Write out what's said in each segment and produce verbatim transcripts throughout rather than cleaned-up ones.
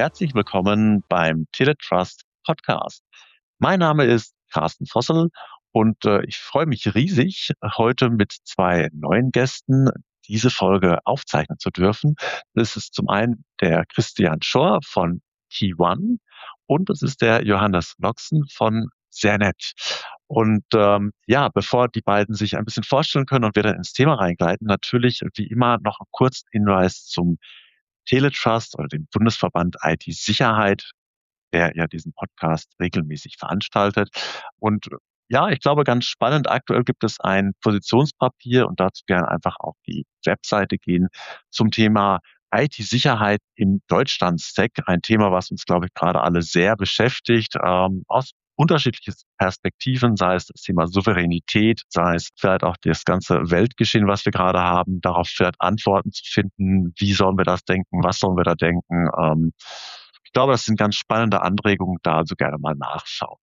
herzlich willkommen beim Teletrust Podcast. Mein Name ist Carsten Vossel und äh, ich freue mich riesig, heute mit zwei neuen Gästen diese Folge aufzeichnen zu dürfen. Das ist zum einen der Christian Schor von Key One und es ist der Johannes Loxen von Sernet. Und ähm, ja, bevor die beiden sich ein bisschen vorstellen können und wir dann ins Thema reingleiten, natürlich wie immer noch einen kurzen Hinweis zum Teletrust oder dem Bundesverband I T-Sicherheit, der ja diesen Podcast regelmäßig veranstaltet. Und ja, ich glaube, ganz spannend, aktuell gibt es ein Positionspapier und dazu gerne einfach auf die Webseite gehen zum Thema I T-Sicherheit im Deutschland-Stack. Ein Thema, was uns, glaube ich, gerade alle sehr beschäftigt, ähm, aus unterschiedlichen Perspektiven, sei es das Thema Souveränität, sei es vielleicht auch das ganze Weltgeschehen, was wir gerade haben, darauf vielleicht Antworten zu finden, wie sollen wir das denken, was sollen wir da denken. Ähm, ich glaube, das sind ganz spannende Anregungen, da also gerne mal nachschauen.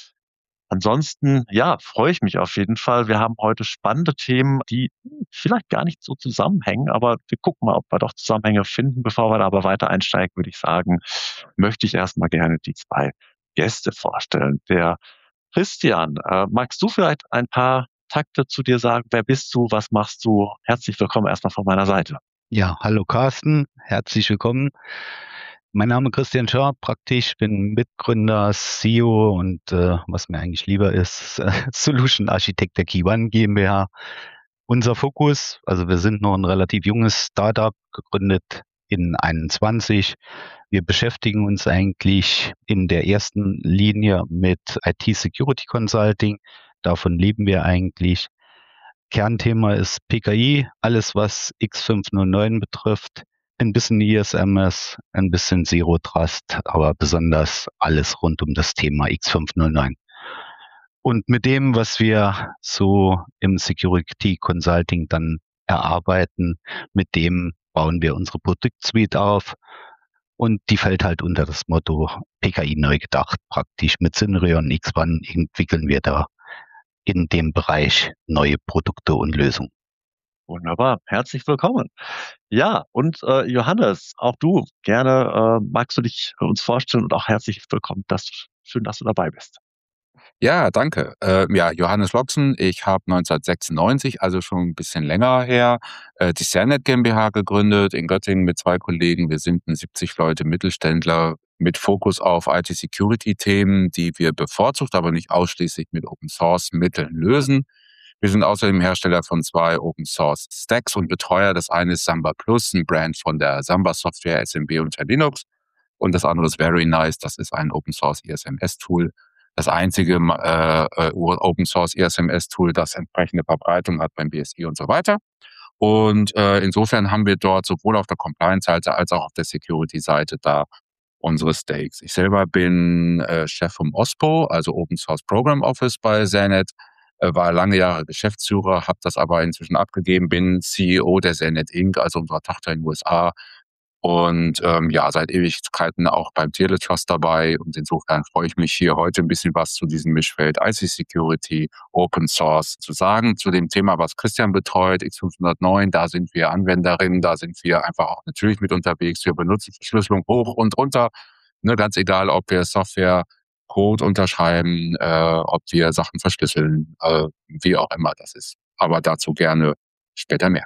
Ansonsten, ja, freue ich mich auf jeden Fall. Wir haben heute spannende Themen, die vielleicht gar nicht so zusammenhängen, aber wir gucken mal, ob wir doch Zusammenhänge finden. Bevor wir da aber weiter einsteigen, würde ich sagen, möchte ich erstmal gerne die zwei Gäste vorstellen. Der Christian, äh, magst du vielleicht ein paar Takte zu dir sagen? Wer bist du? Was machst du? Herzlich willkommen erstmal von meiner Seite. Ja, hallo Carsten, herzlich willkommen. Mein Name ist Christian Schör, praktisch bin Mitgründer, C E O und äh, was mir eigentlich lieber ist, äh, Solution Architect der Key One GmbH. Unser Fokus, also wir sind noch ein relativ junges Startup, gegründet in einundzwanzig. Wir beschäftigen uns eigentlich in der ersten Linie mit I T Security Consulting. Davon leben wir eigentlich. Kernthema ist P K I, alles was X fünf null neun betrifft, ein bisschen I S M S, ein bisschen Zero Trust, aber besonders alles rund um das Thema X fünf null neun. Und mit dem, was wir so im Security Consulting dann erarbeiten, mit dem bauen wir unsere Produktsuite auf und die fällt halt unter das Motto P K I neu gedacht. Praktisch mit Synrion X eins entwickeln wir da in dem Bereich neue Produkte und Lösungen. Wunderbar, herzlich willkommen. Ja, und äh, Johannes, auch du, gerne äh, magst du dich uns vorstellen und auch herzlich willkommen. Das, schön, dass du dabei bist. Ja, danke. Äh, ja, Johannes Loxen. Ich habe neunzehnhundertsechsundneunzig, also schon ein bisschen länger her, äh, die Sernet GmbH gegründet in Göttingen mit zwei Kollegen. Wir sind ein siebzig Leute Mittelständler mit Fokus auf I T-Security-Themen, die wir bevorzugt, aber nicht ausschließlich mit Open-Source-Mitteln lösen. Wir sind außerdem Hersteller von zwei Open-Source-Stacks und Betreuer. Das eine ist Samba Plus, ein Brand von der Samba Software S M B unter Linux. Und das andere ist Very Nice, das ist ein Open-Source I S M S-Tool. Das einzige äh, Open-Source I S M S-Tool, das entsprechende Verbreitung hat beim B S I und so weiter. Und äh, insofern haben wir dort sowohl auf der Compliance-Seite als auch auf der Security-Seite da unsere Stakes. Ich selber bin äh, Chef vom O S P O, also Open Source Program Office bei Sernet, äh, war lange Jahre Geschäftsführer, habe das aber inzwischen abgegeben, bin C E O der Sernet Incorporated, also unserer Tochter in den U S A. Und ähm, ja, seit Ewigkeiten auch beim Teletrust dabei. Und insofern freue ich mich hier heute ein bisschen was zu diesem Mischfeld I T-Security, Open Source zu sagen. Zu dem Thema, was Christian betreut, X fünf null neun, da sind wir Anwenderinnen, da sind wir einfach auch natürlich mit unterwegs. Wir benutzen Verschlüsselung hoch und runter. Ne, ganz egal, ob wir Software, Code unterschreiben, äh, ob wir Sachen verschlüsseln, äh, wie auch immer das ist. Aber dazu gerne später mehr.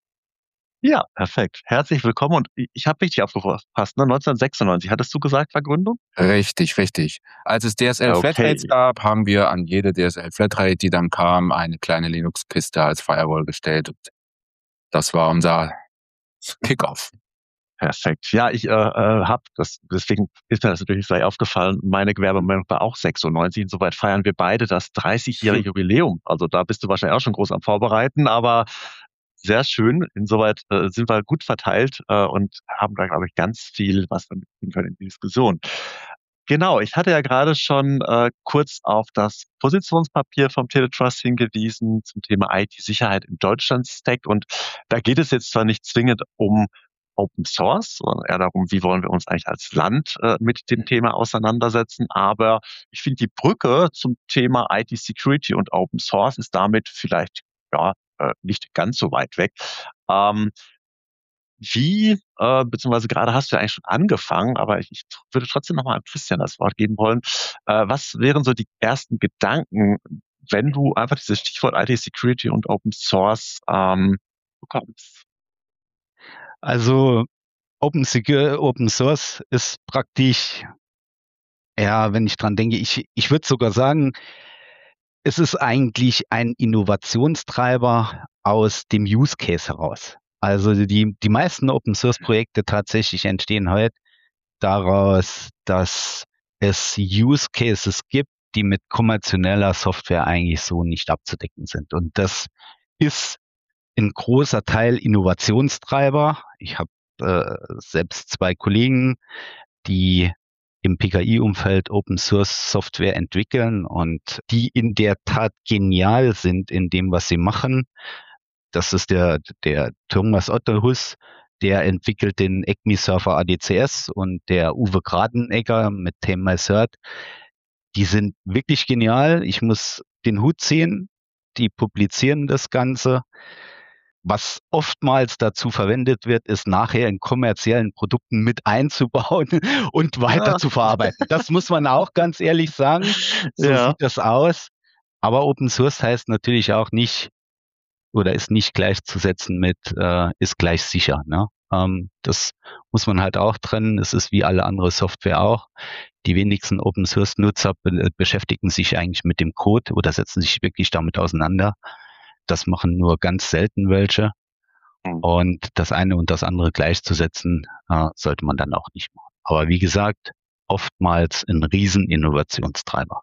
Ja, perfekt. Herzlich willkommen und ich ich habe richtig aufgepasst, ne? neunzehnhundertsechsundneunzig, hattest du gesagt, Vergründung? Richtig, richtig. Als es D S L Flatrates Okay, gab, haben wir an jede D S L Flatrate, die dann kam, eine kleine Linux-Kiste als Firewall gestellt. Und das war unser Kickoff. perfekt. Ja, ich äh, äh, habe das, deswegen ist mir das natürlich gleich aufgefallen. Meine Gewerbemeldung war auch sechsundneunzig. Insoweit feiern wir beide das dreißigjährige Jubiläum. Also da bist du wahrscheinlich auch schon groß am Vorbereiten, aber sehr schön. Insoweit äh, sind wir gut verteilt äh, und haben da, glaube ich, ganz viel, was wir mitnehmen können in die Diskussion. Genau, ich hatte ja gerade schon äh, kurz auf das Positionspapier vom Teletrust hingewiesen zum Thema I T-Sicherheit im Deutschland-Stack. Und da geht es jetzt zwar nicht zwingend um Open Source, sondern eher darum, wie wollen wir uns eigentlich als Land äh, mit dem Thema auseinandersetzen. Aber ich finde, die Brücke zum Thema I T-Security und Open Source ist damit vielleicht ja äh, nicht ganz so weit weg. Ähm, wie, äh, beziehungsweise gerade hast du ja eigentlich schon angefangen, aber ich, ich würde trotzdem nochmal an Christian das Wort geben wollen. Äh, was wären so die ersten Gedanken, wenn du einfach dieses Stichwort I T Security und Open Source ähm, bekommst? Also Open Secure, Open Source ist praktisch, ja, wenn ich dran denke, ich, ich würde sogar sagen, es ist eigentlich ein Innovationstreiber aus dem Use Case heraus. Also die, die meisten Open Source Projekte tatsächlich entstehen heute daraus, dass es Use Cases gibt, die mit kommerzieller Software eigentlich so nicht abzudecken sind. Und das ist ein großer Teil Innovationstreiber. Ich habe äh, selbst zwei Kollegen, die im P K I-Umfeld Open Source Software entwickeln und die in der Tat genial sind in dem, was sie machen. Das ist der, der Thomas Otterhus, der entwickelt den ECMI-Server A D C S, und der Uwe Gradenegger mit TameMyCert. Die sind wirklich genial. Ich muss den Hut ziehen. Die publizieren das Ganze. Was oftmals dazu verwendet wird, ist nachher in kommerziellen Produkten mit einzubauen und weiter Ja, zu verarbeiten. Das muss man auch ganz ehrlich sagen. So ja, sieht das aus. Aber Open Source heißt natürlich auch nicht oder ist nicht gleichzusetzen mit äh, ist gleich sicher. Ne? Ähm, das muss man halt auch trennen. Es ist wie alle andere Software auch. Die wenigsten Open Source Nutzer be beschäftigen sich eigentlich mit dem Code oder setzen sich wirklich damit auseinander. Das machen nur ganz selten welche. hm, Und das eine und das andere gleichzusetzen, äh, sollte man dann auch nicht machen. Aber wie gesagt, oftmals ein Riesen-Innovationstreiber.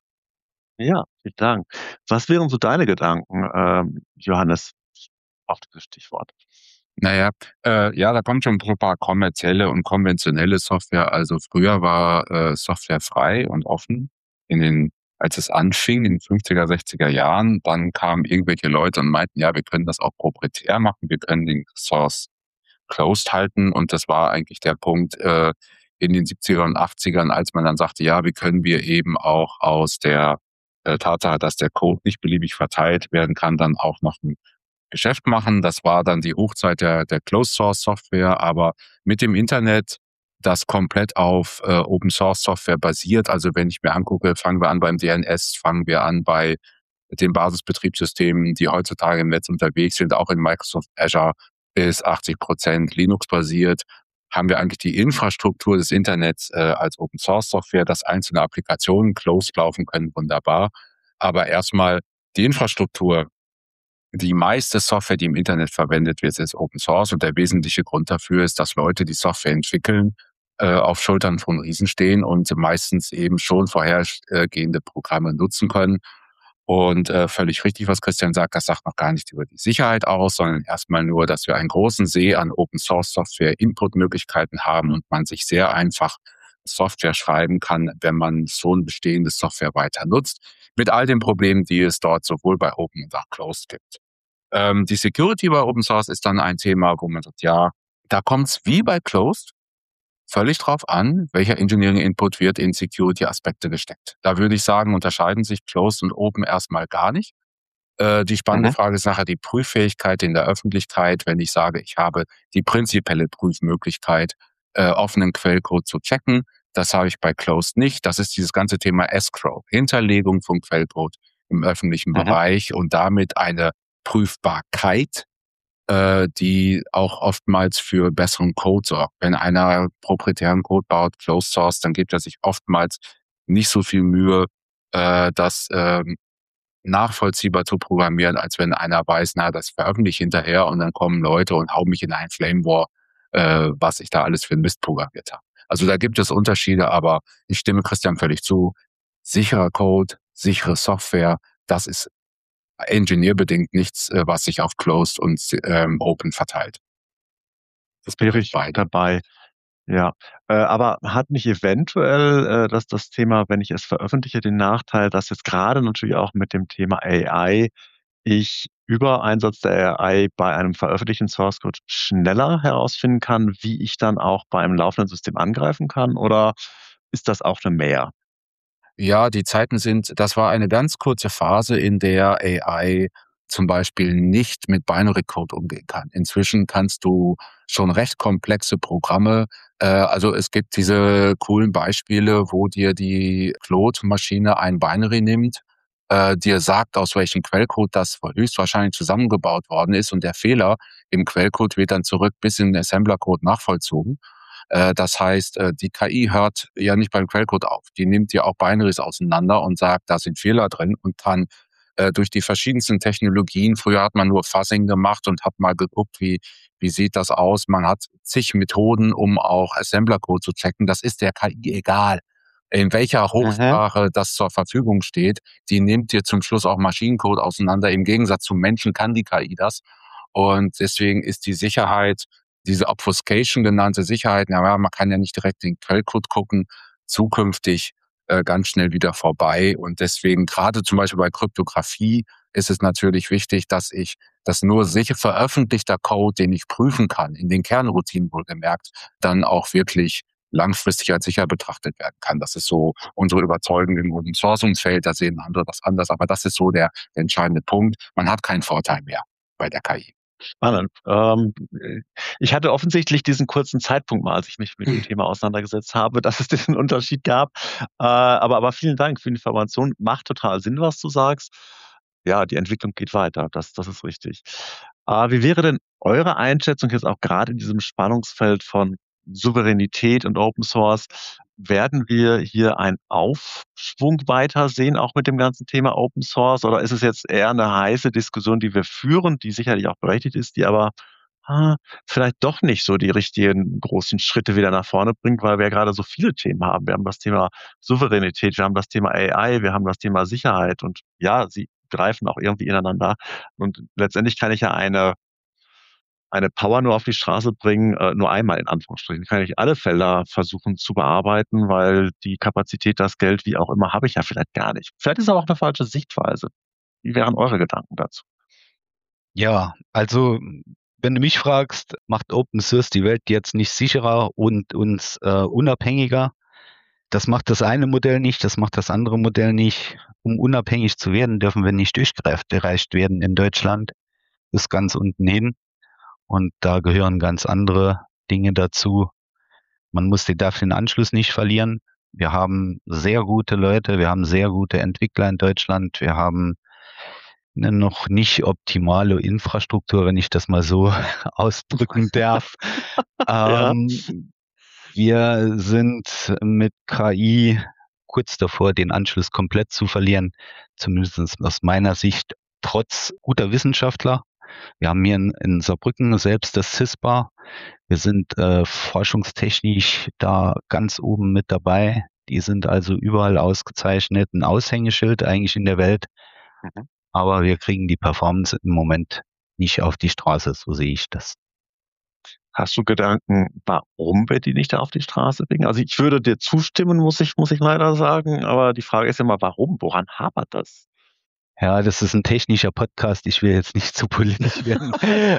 ja, vielen Dank. Was wären so deine Gedanken, ähm, Johannes, auf dieses Stichwort? Naja, äh, ja, da kommt schon ein paar kommerzielle und konventionelle Software. Also früher war äh, Software frei und offen. In den, als es anfing, in den fünfziger, sechziger Jahren, dann kamen irgendwelche Leute und meinten, ja, wir können das auch proprietär machen, wir können den Source closed halten. Und das war eigentlich der Punkt äh, in den siebziger und achtzigern, als man dann sagte, ja, wie können wir eben auch aus der äh, Tatsache, dass der Code nicht beliebig verteilt werden kann, dann auch noch ein Geschäft machen. Das war dann die Hochzeit der, der Closed-Source-Software, aber mit dem Internet, das komplett auf äh, Open-Source-Software basiert. Also wenn ich mir angucke, fangen wir an beim D N S, fangen wir an bei den Basisbetriebssystemen, die heutzutage im Netz unterwegs sind, auch in Microsoft Azure ist achtzig Prozent Linux-basiert, haben wir eigentlich die Infrastruktur des Internets äh, als Open-Source-Software, dass einzelne Applikationen closed laufen können, wunderbar. Aber erstmal die Infrastruktur, die meiste Software, die im Internet verwendet wird, ist Open Source, und der wesentliche Grund dafür ist, dass Leute, die Software entwickeln, äh, auf Schultern von Riesen stehen und meistens eben schon vorhergehende Programme nutzen können. Und äh, völlig richtig, was Christian sagt, das sagt noch gar nicht über die Sicherheit aus, sondern erstmal nur, dass wir einen großen See an Open Source Software Inputmöglichkeiten haben und man sich sehr einfach Software schreiben kann, wenn man schon bestehende Software weiter nutzt, mit all den Problemen, die es dort sowohl bei Open und auch Closed gibt. Ähm, die Security bei Open Source ist dann ein Thema, wo man sagt, ja, da kommt es wie bei Closed völlig drauf an, welcher Engineering Input wird in Security-Aspekte gesteckt. Da würde ich sagen, unterscheiden sich Closed und Open erstmal gar nicht. Äh, die spannende Mhm. Frage ist nachher die Prüffähigkeit in der Öffentlichkeit, wenn ich sage, ich habe die prinzipielle Prüfmöglichkeit, äh, offenen Quellcode zu checken. Das habe ich bei Closed nicht. Das ist dieses ganze Thema Escrow, Hinterlegung von Quellcode im öffentlichen Mhm. Bereich und damit eine Prüfbarkeit, äh, die auch oftmals für besseren Code sorgt. Wenn einer proprietären Code baut, Closed Source, dann gibt er sich oftmals nicht so viel Mühe, äh, das ähm, nachvollziehbar zu programmieren, als wenn einer weiß, na, das veröffentliche ich hinterher und dann kommen Leute und hauen mich in einen Flame War, äh, was ich da alles für einen Mist programmiert habe. Also da gibt es Unterschiede, aber ich stimme Christian völlig zu. Sicherer Code, sichere Software, das ist ingenieurbedingt nichts, äh, was sich auf Closed und ähm, Open verteilt. Das Wäre betrifft ich beide. dabei. Ja, äh, aber hat nicht eventuell äh, dass das Thema, wenn ich es veröffentliche, den Nachteil, dass jetzt gerade natürlich auch mit dem Thema A I ich über Einsatz der A I bei einem veröffentlichten Source Code schneller herausfinden kann, wie ich dann auch bei einem laufenden System angreifen kann? Oder ist das auch eine Mehr? Ja, die Zeiten sind, das war eine ganz kurze Phase, in der A I zum Beispiel nicht mit Binary Code umgehen kann. Inzwischen kannst du schon recht komplexe Programme, äh, also es gibt diese coolen Beispiele, wo dir die Claude-Maschine ein Binary nimmt, äh, dir sagt, aus welchem Quellcode das höchstwahrscheinlich zusammengebaut worden ist, und der Fehler im Quellcode wird dann zurück bis in den Assembler-Code nachvollzogen. Äh, das heißt, äh, die K I hört ja nicht beim Quellcode auf. Die nimmt dir auch Binaries auseinander und sagt, da sind Fehler drin, und kann äh, durch die verschiedensten Technologien, früher hat man nur Fuzzing gemacht und hat mal geguckt, wie, wie sieht das aus. Man hat zig Methoden, um auch Assembler-Code zu checken. Das ist der K I egal, in welcher Hochsprache das zur Verfügung steht. Die nimmt dir zum Schluss auch Maschinencode auseinander. Im Gegensatz zum Menschen kann die K I das. Und deswegen ist die Sicherheit, diese Obfuscation genannte Sicherheit, naja, man kann ja nicht direkt in den Quellcode gucken, zukünftig äh, ganz schnell wieder vorbei. Und deswegen gerade zum Beispiel bei Kryptographie ist es natürlich wichtig, dass ich, dass nur sicher veröffentlichter Code, den ich prüfen kann, in den Kernroutinen wohlgemerkt, dann auch wirklich langfristig als sicher betrachtet werden kann. Das ist so unsere Überzeugung im Open Source Umfeld. Da sehen andere das anders, aber das ist so der, der entscheidende Punkt. Man hat keinen Vorteil mehr bei der K I. Spannend. Ähm, ich hatte offensichtlich diesen kurzen Zeitpunkt mal, als ich mich mit dem Thema auseinandergesetzt habe, dass es diesen Unterschied gab. Äh, aber, aber vielen Dank für die Information. Macht total Sinn, was du sagst. Ja, die Entwicklung geht weiter. Das, das ist richtig. Äh, wie wäre denn eure Einschätzung jetzt auch gerade in diesem Spannungsfeld von Souveränität und Open Source? Werden wir hier einen Aufschwung weitersehen, auch mit dem ganzen Thema Open Source? Oder ist es jetzt eher eine heiße Diskussion, die wir führen, die sicherlich auch berechtigt ist, die aber ah, vielleicht doch nicht so die richtigen großen Schritte wieder nach vorne bringt, weil wir ja gerade so viele Themen haben. Wir haben das Thema Souveränität, wir haben das Thema A I, wir haben das Thema Sicherheit, und ja, sie greifen auch irgendwie ineinander. Und letztendlich kann ich ja eine eine Power nur auf die Straße bringen, äh, nur einmal in Anführungsstrichen. Kann ich alle Felder versuchen zu bearbeiten, weil die Kapazität, das Geld, wie auch immer, habe ich ja vielleicht gar nicht. Vielleicht ist aber auch eine falsche Sichtweise. Wie wären eure Gedanken dazu? Ja, also wenn du mich fragst, macht Open Source die Welt jetzt nicht sicherer und uns äh, unabhängiger? Das macht das eine Modell nicht, das macht das andere Modell nicht. Um unabhängig zu werden, dürfen wir nicht durchgereicht werden in Deutschland, bis ganz unten hin. Und da gehören ganz andere Dinge dazu. Man muss die darf den Anschluss nicht verlieren. Wir haben sehr gute Leute, wir haben sehr gute Entwickler in Deutschland, wir haben eine noch nicht optimale Infrastruktur, wenn ich das mal so ausdrücken darf. Ja. Ähm, wir sind mit K I kurz davor, den Anschluss komplett zu verlieren, zumindest aus meiner Sicht, trotz guter Wissenschaftler. Wir haben hier in, in Saarbrücken selbst das CISPA. Wir sind äh, forschungstechnisch da ganz oben mit dabei. Die sind also überall ausgezeichnet, ein Aushängeschild eigentlich in der Welt. Mhm. Aber wir kriegen die Performance im Moment nicht auf die Straße, so sehe ich das. Hast du Gedanken, warum wir die nicht auf die Straße bringen? Also ich würde dir zustimmen, muss ich, muss ich leider sagen. Aber die Frage ist ja mal, warum? Woran hapert das? Ja, das ist ein technischer Podcast. Ich will jetzt nicht zu politisch werden.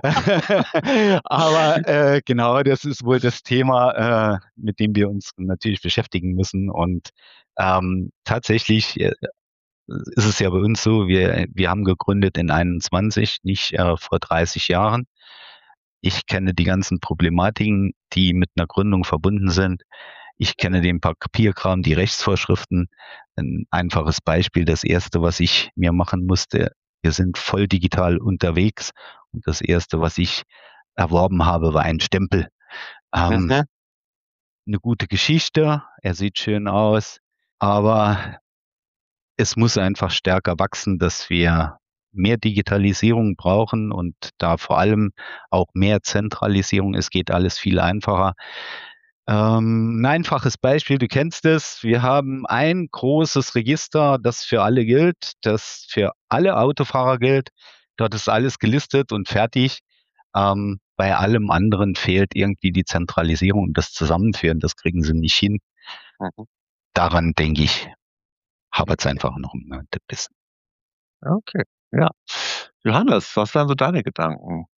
Aber äh, genau, das ist wohl das Thema, äh, mit dem wir uns natürlich beschäftigen müssen. Und ähm, tatsächlich äh, ist es ja bei uns so, wir, wir haben gegründet in einundzwanzig, nicht äh, vor dreißig Jahren. Ich kenne die ganzen Problematiken, die mit einer Gründung verbunden sind. Ich kenne den Papierkram, die Rechtsvorschriften. Ein einfaches Beispiel, das erste, was ich mir machen musste, wir sind voll digital unterwegs, und das erste, was ich erworben habe, war ein Stempel. Ähm, Mhm. eine gute Geschichte, er sieht schön aus, aber es muss einfach stärker wachsen, dass wir mehr Digitalisierung brauchen und da vor allem auch mehr Zentralisierung. Es geht alles viel einfacher. Ähm, ein einfaches Beispiel, du kennst es. Wir haben ein großes Register, das für alle gilt, das für alle Autofahrer gilt. Dort ist alles gelistet und fertig. Ähm, bei allem anderen fehlt irgendwie die Zentralisierung und das Zusammenführen. Das kriegen sie nicht hin. Mhm. Daran denke ich, hapert es einfach noch ein bisschen. Okay, ja. Johannes, was wären so deine Gedanken?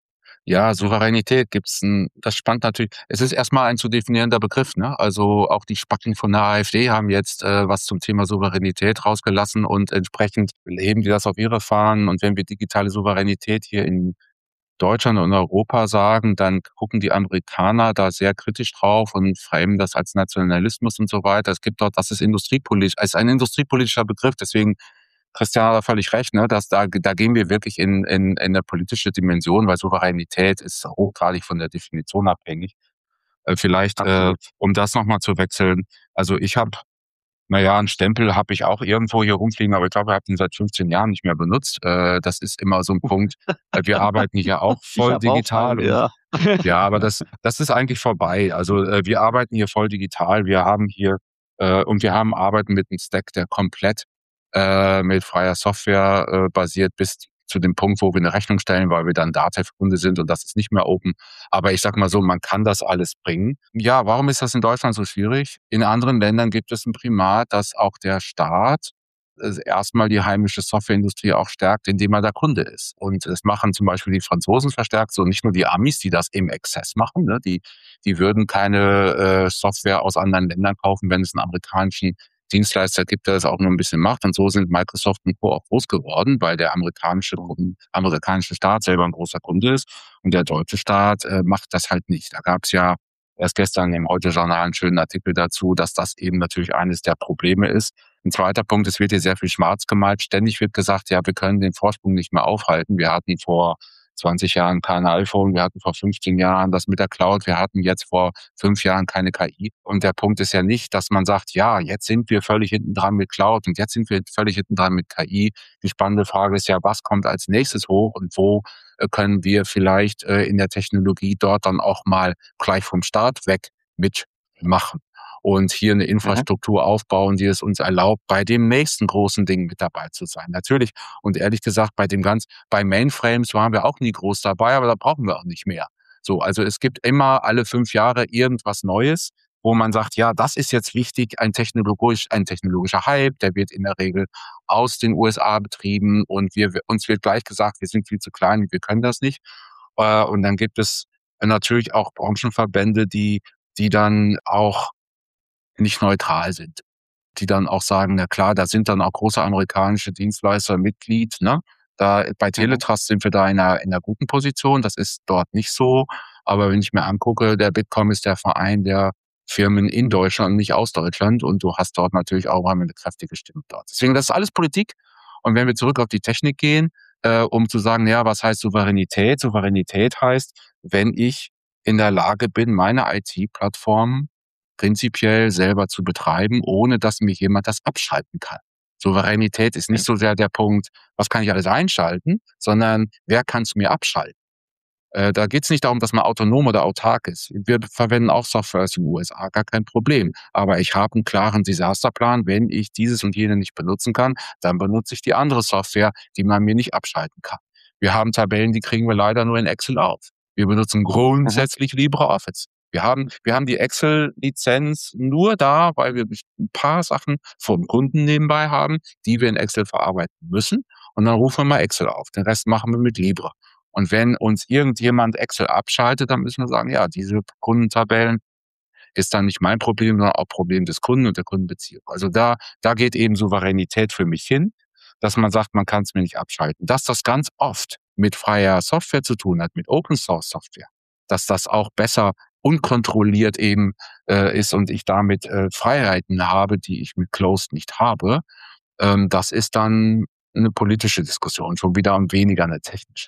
Ja, Souveränität gibt's ein, das spannt natürlich. Es ist erstmal ein zu definierender Begriff, ne? Also auch die Spacken von der AfD haben jetzt äh, was zum Thema Souveränität rausgelassen und entsprechend heben die das auf ihre Fahnen. Und wenn wir digitale Souveränität hier in Deutschland und Europa sagen, dann gucken die Amerikaner da sehr kritisch drauf und framen das als Nationalismus und so weiter. Es gibt dort, das ist industriepolitisch, es ist ein industriepolitischer Begriff, deswegen Christian hat da völlig recht, ne, dass da, da gehen wir wirklich in, in, in eine politische Dimension, weil Souveränität ist hochgradig von der Definition abhängig. Äh, vielleicht, äh, Absolut. um das nochmal zu wechseln, also ich habe naja, einen Stempel habe ich auch irgendwo hier rumfliegen, aber ich glaube, ich habe den seit fünfzehn Jahren nicht mehr benutzt. Äh, das ist immer so ein Punkt. Äh, wir arbeiten hier auch Ich voll habe auch digital einen, und ja. ja, aber das das ist eigentlich vorbei. Also, äh, wir arbeiten hier voll digital. Wir haben hier äh, und wir haben arbeiten mit 'nem Stack, der komplett äh, mit freier Software äh, basiert, bis zu dem Punkt, wo wir eine Rechnung stellen, weil wir dann Datev-Kunde sind und das ist nicht mehr open. Aber ich sage mal so, man kann das alles bringen. Ja, warum ist das in Deutschland so schwierig? In anderen Ländern gibt es ein Primat, dass auch der Staat äh, erstmal die heimische Softwareindustrie auch stärkt, indem er der Kunde ist. Und das machen zum Beispiel die Franzosen verstärkt, so nicht nur die Amis, die das im Exzess machen. Ne? Die, die würden keine äh, Software aus anderen Ländern kaufen, wenn es einen amerikanischen Dienstleister gibt, der das auch nur ein bisschen macht. Und so sind Microsoft und Co. auch groß geworden, weil der amerikanische, amerikanische Staat selber ein großer Kunde ist. Und der deutsche Staat äh, macht das halt nicht. Da gab es ja erst gestern im Heute-Journal einen schönen Artikel dazu, dass das eben natürlich eines der Probleme ist. Ein zweiter Punkt, es wird hier sehr viel schwarz gemalt. Ständig wird gesagt, ja, wir können den Vorsprung nicht mehr aufhalten. Wir hatten vor zwanzig Jahren kein iPhone, wir hatten vor fünfzehn Jahren das mit der Cloud, wir hatten jetzt vor fünf Jahren keine K I. Und der Punkt ist ja nicht, dass man sagt, ja, jetzt sind wir völlig hinten dran mit Cloud und jetzt sind wir völlig hinten dran mit K I. Die spannende Frage ist ja, was kommt als nächstes hoch und wo äh, können wir vielleicht äh, in der Technologie dort dann auch mal gleich vom Start weg mitmachen und hier eine Infrastruktur aufbauen, die es uns erlaubt, bei dem nächsten großen Ding mit dabei zu sein. Natürlich, und ehrlich gesagt, bei dem ganz, bei Mainframes waren wir auch nie groß dabei, aber da brauchen wir auch nicht mehr. So, also es gibt immer alle fünf Jahre irgendwas Neues, wo man sagt, ja, das ist jetzt wichtig, ein technologisch, ein technologischer Hype, der wird in der Regel aus den U S A betrieben und wir, uns wird gleich gesagt, wir sind viel zu klein, wir können das nicht. Äh, Und dann gibt es natürlich auch Branchenverbände, die, die dann auch nicht neutral sind, die dann auch sagen, na klar, da sind dann auch große amerikanische Dienstleister Mitglied, ne? Da bei Teletrust sind wir da in einer, in einer guten Position. Das ist dort nicht so. Aber wenn ich mir angucke, der Bitkom ist der Verein der Firmen in Deutschland und nicht aus Deutschland. Und du hast dort natürlich auch eine kräftige Stimme dort. Deswegen, das ist alles Politik. Und wenn wir zurück auf die Technik gehen, äh, um zu sagen, ja, was heißt Souveränität? Souveränität heißt, wenn ich in der Lage bin, meine I T-Plattform prinzipiell selber zu betreiben, ohne dass mir jemand das abschalten kann. Souveränität ist nicht so sehr der Punkt, was kann ich alles einschalten, sondern wer kann es mir abschalten? Äh, da geht es nicht darum, dass man autonom oder autark ist. Wir verwenden auch Software aus den U S A, gar kein Problem. Aber ich habe einen klaren Desasterplan. Wenn ich dieses und jene nicht benutzen kann, dann benutze ich die andere Software, die man mir nicht abschalten kann. Wir haben Tabellen, die kriegen wir leider nur in Excel auf. Wir benutzen grundsätzlich LibreOffice. Wir haben, wir haben die Excel-Lizenz nur da, weil wir ein paar Sachen vom Kunden nebenbei haben, die wir in Excel verarbeiten müssen. Und dann rufen wir mal Excel auf. Den Rest machen wir mit Libre. Und wenn uns irgendjemand Excel abschaltet, dann müssen wir sagen, ja, diese Kundentabellen ist dann nicht mein Problem, sondern auch Problem des Kunden und der Kundenbeziehung. Also da, da geht eben Souveränität für mich hin, dass man sagt, man kann es mir nicht abschalten. Dass das ganz oft mit freier Software zu tun hat, mit Open Source Software, dass das auch besser unkontrolliert eben äh, ist und ich damit äh, Freiheiten habe, die ich mit Closed nicht habe, ähm, das ist dann eine politische Diskussion, schon wieder und weniger eine technische.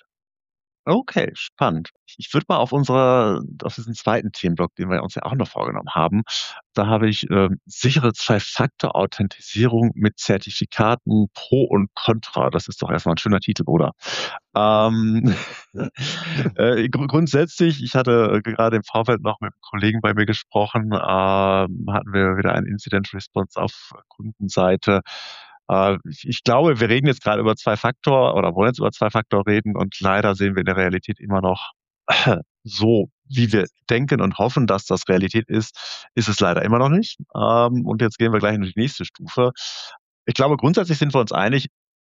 Okay, spannend. Ich ich würde mal auf unsere auf diesen zweiten Themenblock, den wir uns ja auch noch vorgenommen haben, da habe ich, ähm, sichere Zwei-Faktor-Authentisierung mit Zertifikaten Pro und Contra. Das ist doch erst mal 'n schöner Titel, oder? Ähm, äh, gru grundsätzlich, ich hatte äh, gerade im Vorfeld noch mit 'nem Kollegen bei mir gesprochen, ähm, hatten wir wieder ein Incident Response auf Kundenseite. Äh, ich ich glaube, wir reden jetzt gerade über Zwei-Faktor oder wollen jetzt über Zwei-Faktor reden und leider sehen wir in der Realität immer noch so, wie wir denken und hoffen, dass das Realität ist, ist es leider immer noch nicht. Ähm, und jetzt gehen wir gleich in die nächste Stufe. Ich glaube, grundsätzlich sind wir uns einig,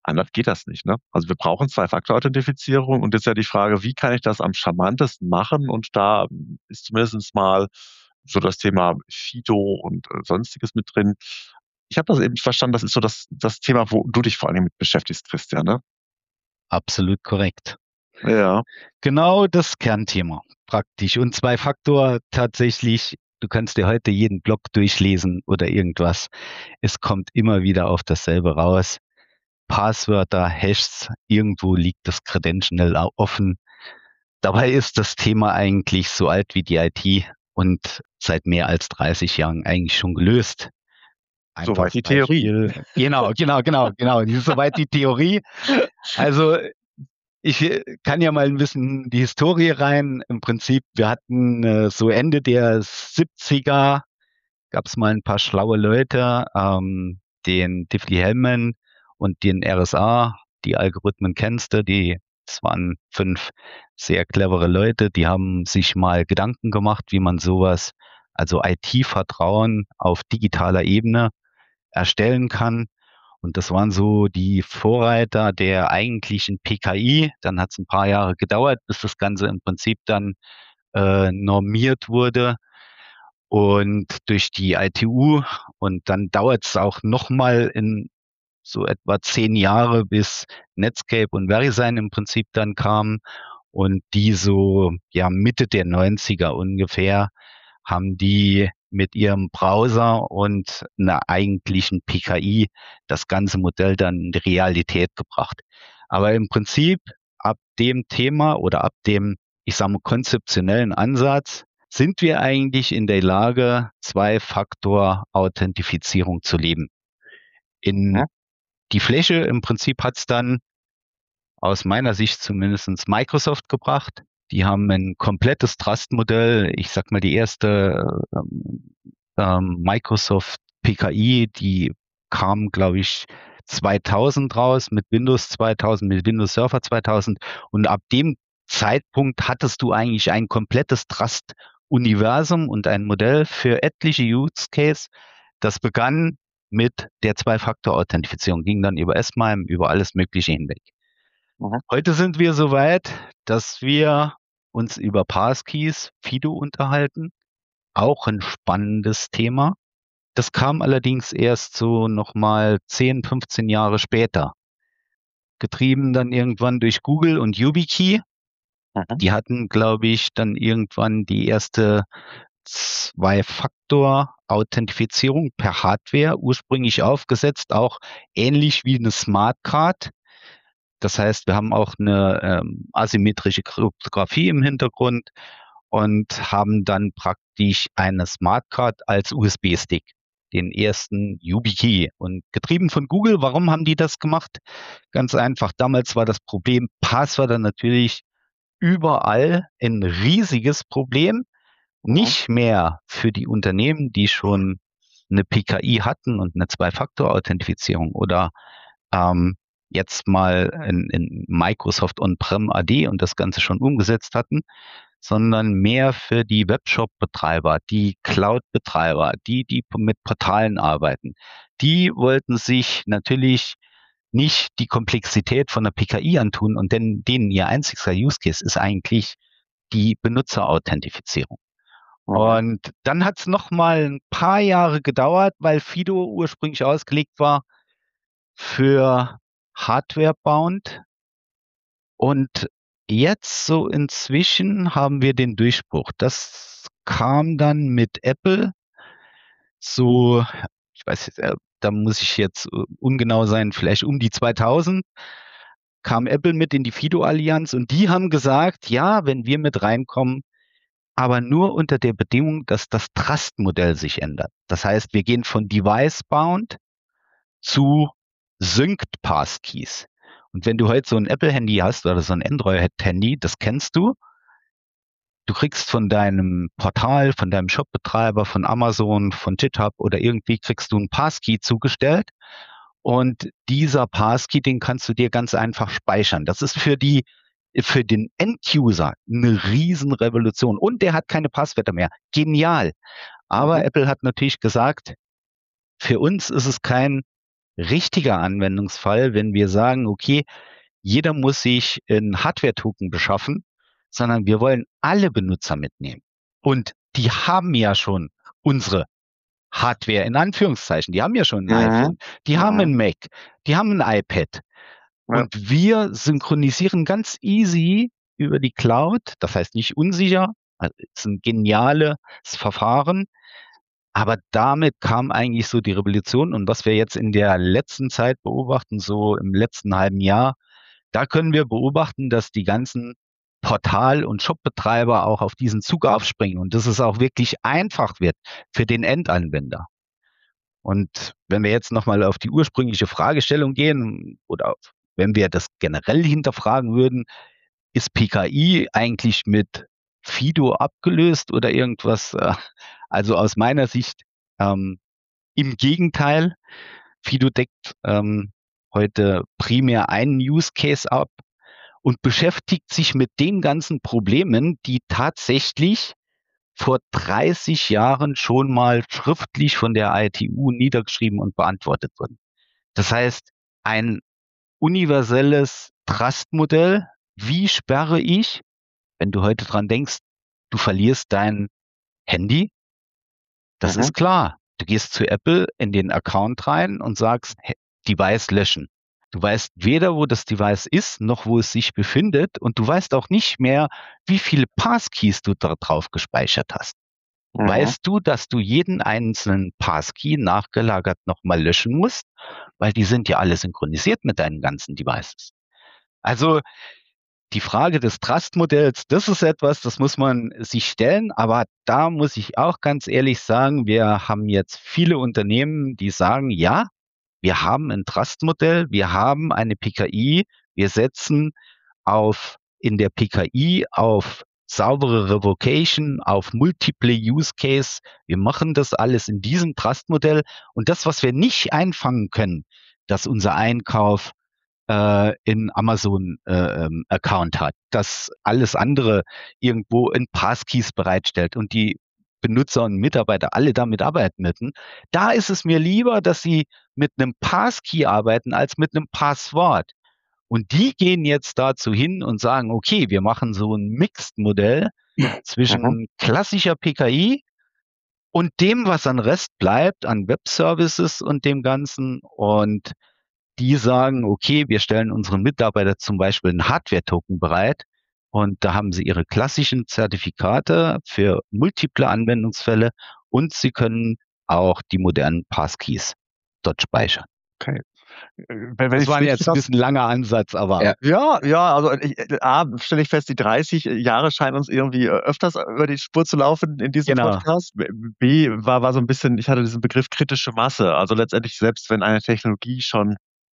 anders geht das nicht, ne? Also wir brauchen Zwei-Faktor-Authentifizierung und jetzt ja die Frage, wie kann ich das am charmantesten machen? Und da ist zumindest mal so das Thema Fido und äh, Sonstiges mit drin. Ich habe das eben verstanden, das ist so das, das Thema, wo du dich vor allem mit beschäftigst, Christian, ne? Absolut korrekt. Ja. Genau das Kernthema praktisch. Und Zwei-Faktor tatsächlich, du kannst dir heute jeden Blog durchlesen oder irgendwas. Es kommt immer wieder auf dasselbe raus. Passwörter, Hashes, irgendwo liegt das Credential offen. Dabei ist das Thema eigentlich so alt wie die I T und seit mehr als dreißig Jahren eigentlich schon gelöst. Einfach Soweit die weil Theorie. viel- Genau, genau, genau, genau. Die ist soweit die Theorie. Also ich äh, kann ja mal ein bisschen die Historie rein. Im Prinzip, wir hatten äh, so Ende der siebziger gab es mal ein paar schlaue Leute, ähm, den Diffley Hellman und den R S A. Die Algorithmen kennst du, die, das waren fünf sehr clevere Leute, die haben sich mal Gedanken gemacht, wie man sowas, also I T-Vertrauen auf digitaler Ebene erstellen kann. Und das waren so die Vorreiter der eigentlichen P K I. Dann hat es ein paar Jahre gedauert, bis das Ganze im Prinzip dann äh, normiert wurde. Und durch die I T U und dann dauert es auch nochmal in so etwa zehn Jahre, bis Netscape und VeriSign im Prinzip dann kamen. Und die so, ja, Mitte der neunziger ungefähr, haben die mit ihrem Browser und einer eigentlichen P K I das ganze Modell dann in die Realität gebracht. Aber im Prinzip ab dem Thema oder ab dem, ich sage mal, konzeptionellen Ansatz sind wir eigentlich in der Lage, Zwei-Faktor-Authentifizierung zu leben. In Ja. die Fläche im Prinzip hat es dann aus meiner Sicht zumindest Microsoft gebracht. Die haben ein komplettes Trust-Modell. Ich sag mal, die erste ähm, ähm, Microsoft P K I, die kam, glaube ich, zweitausend raus mit Windows zweitausend, mit Windows Server zweitausend. Und ab dem Zeitpunkt hattest du eigentlich ein komplettes Trust-Universum und ein Modell für etliche Use Case. Das begann mit der Zwei-Faktor-Authentifizierung, ging dann über S M I M, über alles Mögliche hinweg. Mhm. Heute sind wir so weit, dass wir uns über Passkeys, Fido unterhalten. Auch ein spannendes Thema. Das kam allerdings erst so nochmal zehn, fünfzehn Jahre später. Getrieben dann irgendwann durch Google und YubiKey. Mhm. Die hatten, glaube ich, dann irgendwann die erste Zwei-Faktor-Authentifizierung per Hardware ursprünglich aufgesetzt, auch ähnlich wie eine Smartcard. Das heißt, wir haben auch eine ähm, asymmetrische Kryptographie im Hintergrund und haben dann praktisch eine Smartcard als U S B-Stick, den ersten YubiKey. Und getrieben von Google, warum haben die das gemacht? Ganz einfach, damals war das Problem Passwörter natürlich überall ein riesiges Problem. Nicht mehr für die Unternehmen, die schon eine P K I hatten und eine Zwei-Faktor-Authentifizierung oder ähm, jetzt mal in, in Microsoft On-Prem A D und das Ganze schon umgesetzt hatten, sondern mehr für die Webshop-Betreiber, die Cloud-Betreiber, die, die mit Portalen arbeiten. Die wollten sich natürlich nicht die Komplexität von der P K I antun und denn denen ihr einziger Use Case ist eigentlich die Benutzerauthentifizierung. Mhm. Und dann hat es noch mal ein paar Jahre gedauert, weil Fido ursprünglich ausgelegt war für Hardware-bound. Und jetzt so inzwischen haben wir den Durchbruch. Das kam dann mit Apple so, ich weiß jetzt, äh, da muss ich jetzt äh, ungenau sein, vielleicht um die zweitausend kam Apple mit in die Fido-Allianz und die haben gesagt, ja, wenn wir mit reinkommen, aber nur unter der Bedingung, dass das Trust-Modell sich ändert. Das heißt, wir gehen von Device-bound zu Synced Passkeys. Und wenn du heute so ein Apple-Handy hast oder so ein Android-Handy, das kennst du, du kriegst von deinem Portal, von deinem Shopbetreiber, von Amazon, von GitHub oder irgendwie kriegst du einen Passkey zugestellt. Und dieser Passkey, den kannst du dir ganz einfach speichern. Das ist für die, für den End-User eine Riesenrevolution. Und der hat keine Passwörter mehr. Genial. Aber Mhm. Apple hat natürlich gesagt, für uns ist es kein richtiger Anwendungsfall, wenn wir sagen, okay, jeder muss sich einen Hardware-Token beschaffen, sondern wir wollen alle Benutzer mitnehmen. Und die haben ja schon unsere Hardware in Anführungszeichen. Die haben ja schon ein Mhm. iPhone, die Mhm. haben ein Mac, die haben ein iPad. Ja. Und wir synchronisieren ganz easy über die Cloud. Das heißt nicht unsicher, also ist ein geniales Verfahren. Aber damit kam eigentlich so die Revolution. Und was wir jetzt in der letzten Zeit beobachten, so im letzten halben Jahr, da können wir beobachten, dass die ganzen Portal- und Shopbetreiber auch auf diesen Zug aufspringen und dass es auch wirklich einfach wird für den Endanwender. Und wenn wir jetzt nochmal auf die ursprüngliche Fragestellung gehen oder auf, wenn wir das generell hinterfragen würden, ist P K I eigentlich mit Fido abgelöst oder irgendwas? äh, Also aus meiner Sicht ähm, im Gegenteil. Fido deckt ähm, heute primär einen Use Case ab und beschäftigt sich mit den ganzen Problemen, die tatsächlich vor dreißig Jahren schon mal schriftlich von der I T U niedergeschrieben und beantwortet wurden. Das heißt, ein universelles Trust-Modell. Wie sperre ich, wenn du heute dran denkst, du verlierst dein Handy? Das Mhm. ist klar. Du gehst zu Apple in den Account rein und sagst, "He- Device löschen." Du weißt weder, wo das Device ist, noch wo es sich befindet. Und du weißt auch nicht mehr, wie viele Passkeys du da drauf gespeichert hast. Mhm. Weißt du, dass du jeden einzelnen Passkey nachgelagert nochmal löschen musst? Weil die sind ja alle synchronisiert mit deinen ganzen Devices. Also die Frage des Trust-Modells, das ist etwas, das muss man sich stellen. Aber da muss ich auch ganz ehrlich sagen, wir haben jetzt viele Unternehmen, die sagen, ja, wir haben ein Trust-Modell, wir haben eine P K I, wir setzen auf in der P K I auf saubere Revocation, auf multiple Use Case. Wir machen das alles in diesem Trust-Modell. Und das, was wir nicht einfangen können, dass unser Einkauf äh, in Amazon äh, ähm, Account hat, dass alles andere irgendwo in Passkeys bereitstellt und die Benutzer und Mitarbeiter alle damit arbeiten müssen. Da ist es mir lieber, dass sie mit einem Passkey arbeiten als mit einem Passwort. Und die gehen jetzt dazu hin und sagen, okay, wir machen so ein Mixed-Modell Mhm. zwischen klassischer P K I und dem, was an Rest bleibt, an Web-Services und dem Ganzen. Und die sagen, okay, wir stellen unseren Mitarbeitern zum Beispiel einen Hardware-Token bereit. Und da haben sie ihre klassischen Zertifikate für multiple Anwendungsfälle und sie können auch die modernen Passkeys dort speichern. Okay. Äh, Wenn, wenn Das ich war richtig jetzt ein bisschen langer Ansatz, aber Ja. Ja, ja, also ich, äh, A, stelle ich fest, die dreißig Jahre scheinen uns irgendwie äh, öfters über die Spur zu laufen in diesem genau. Podcast. B, B war, war so ein bisschen, ich hatte diesen Begriff kritische Masse. Also letztendlich, selbst wenn eine Technologie schon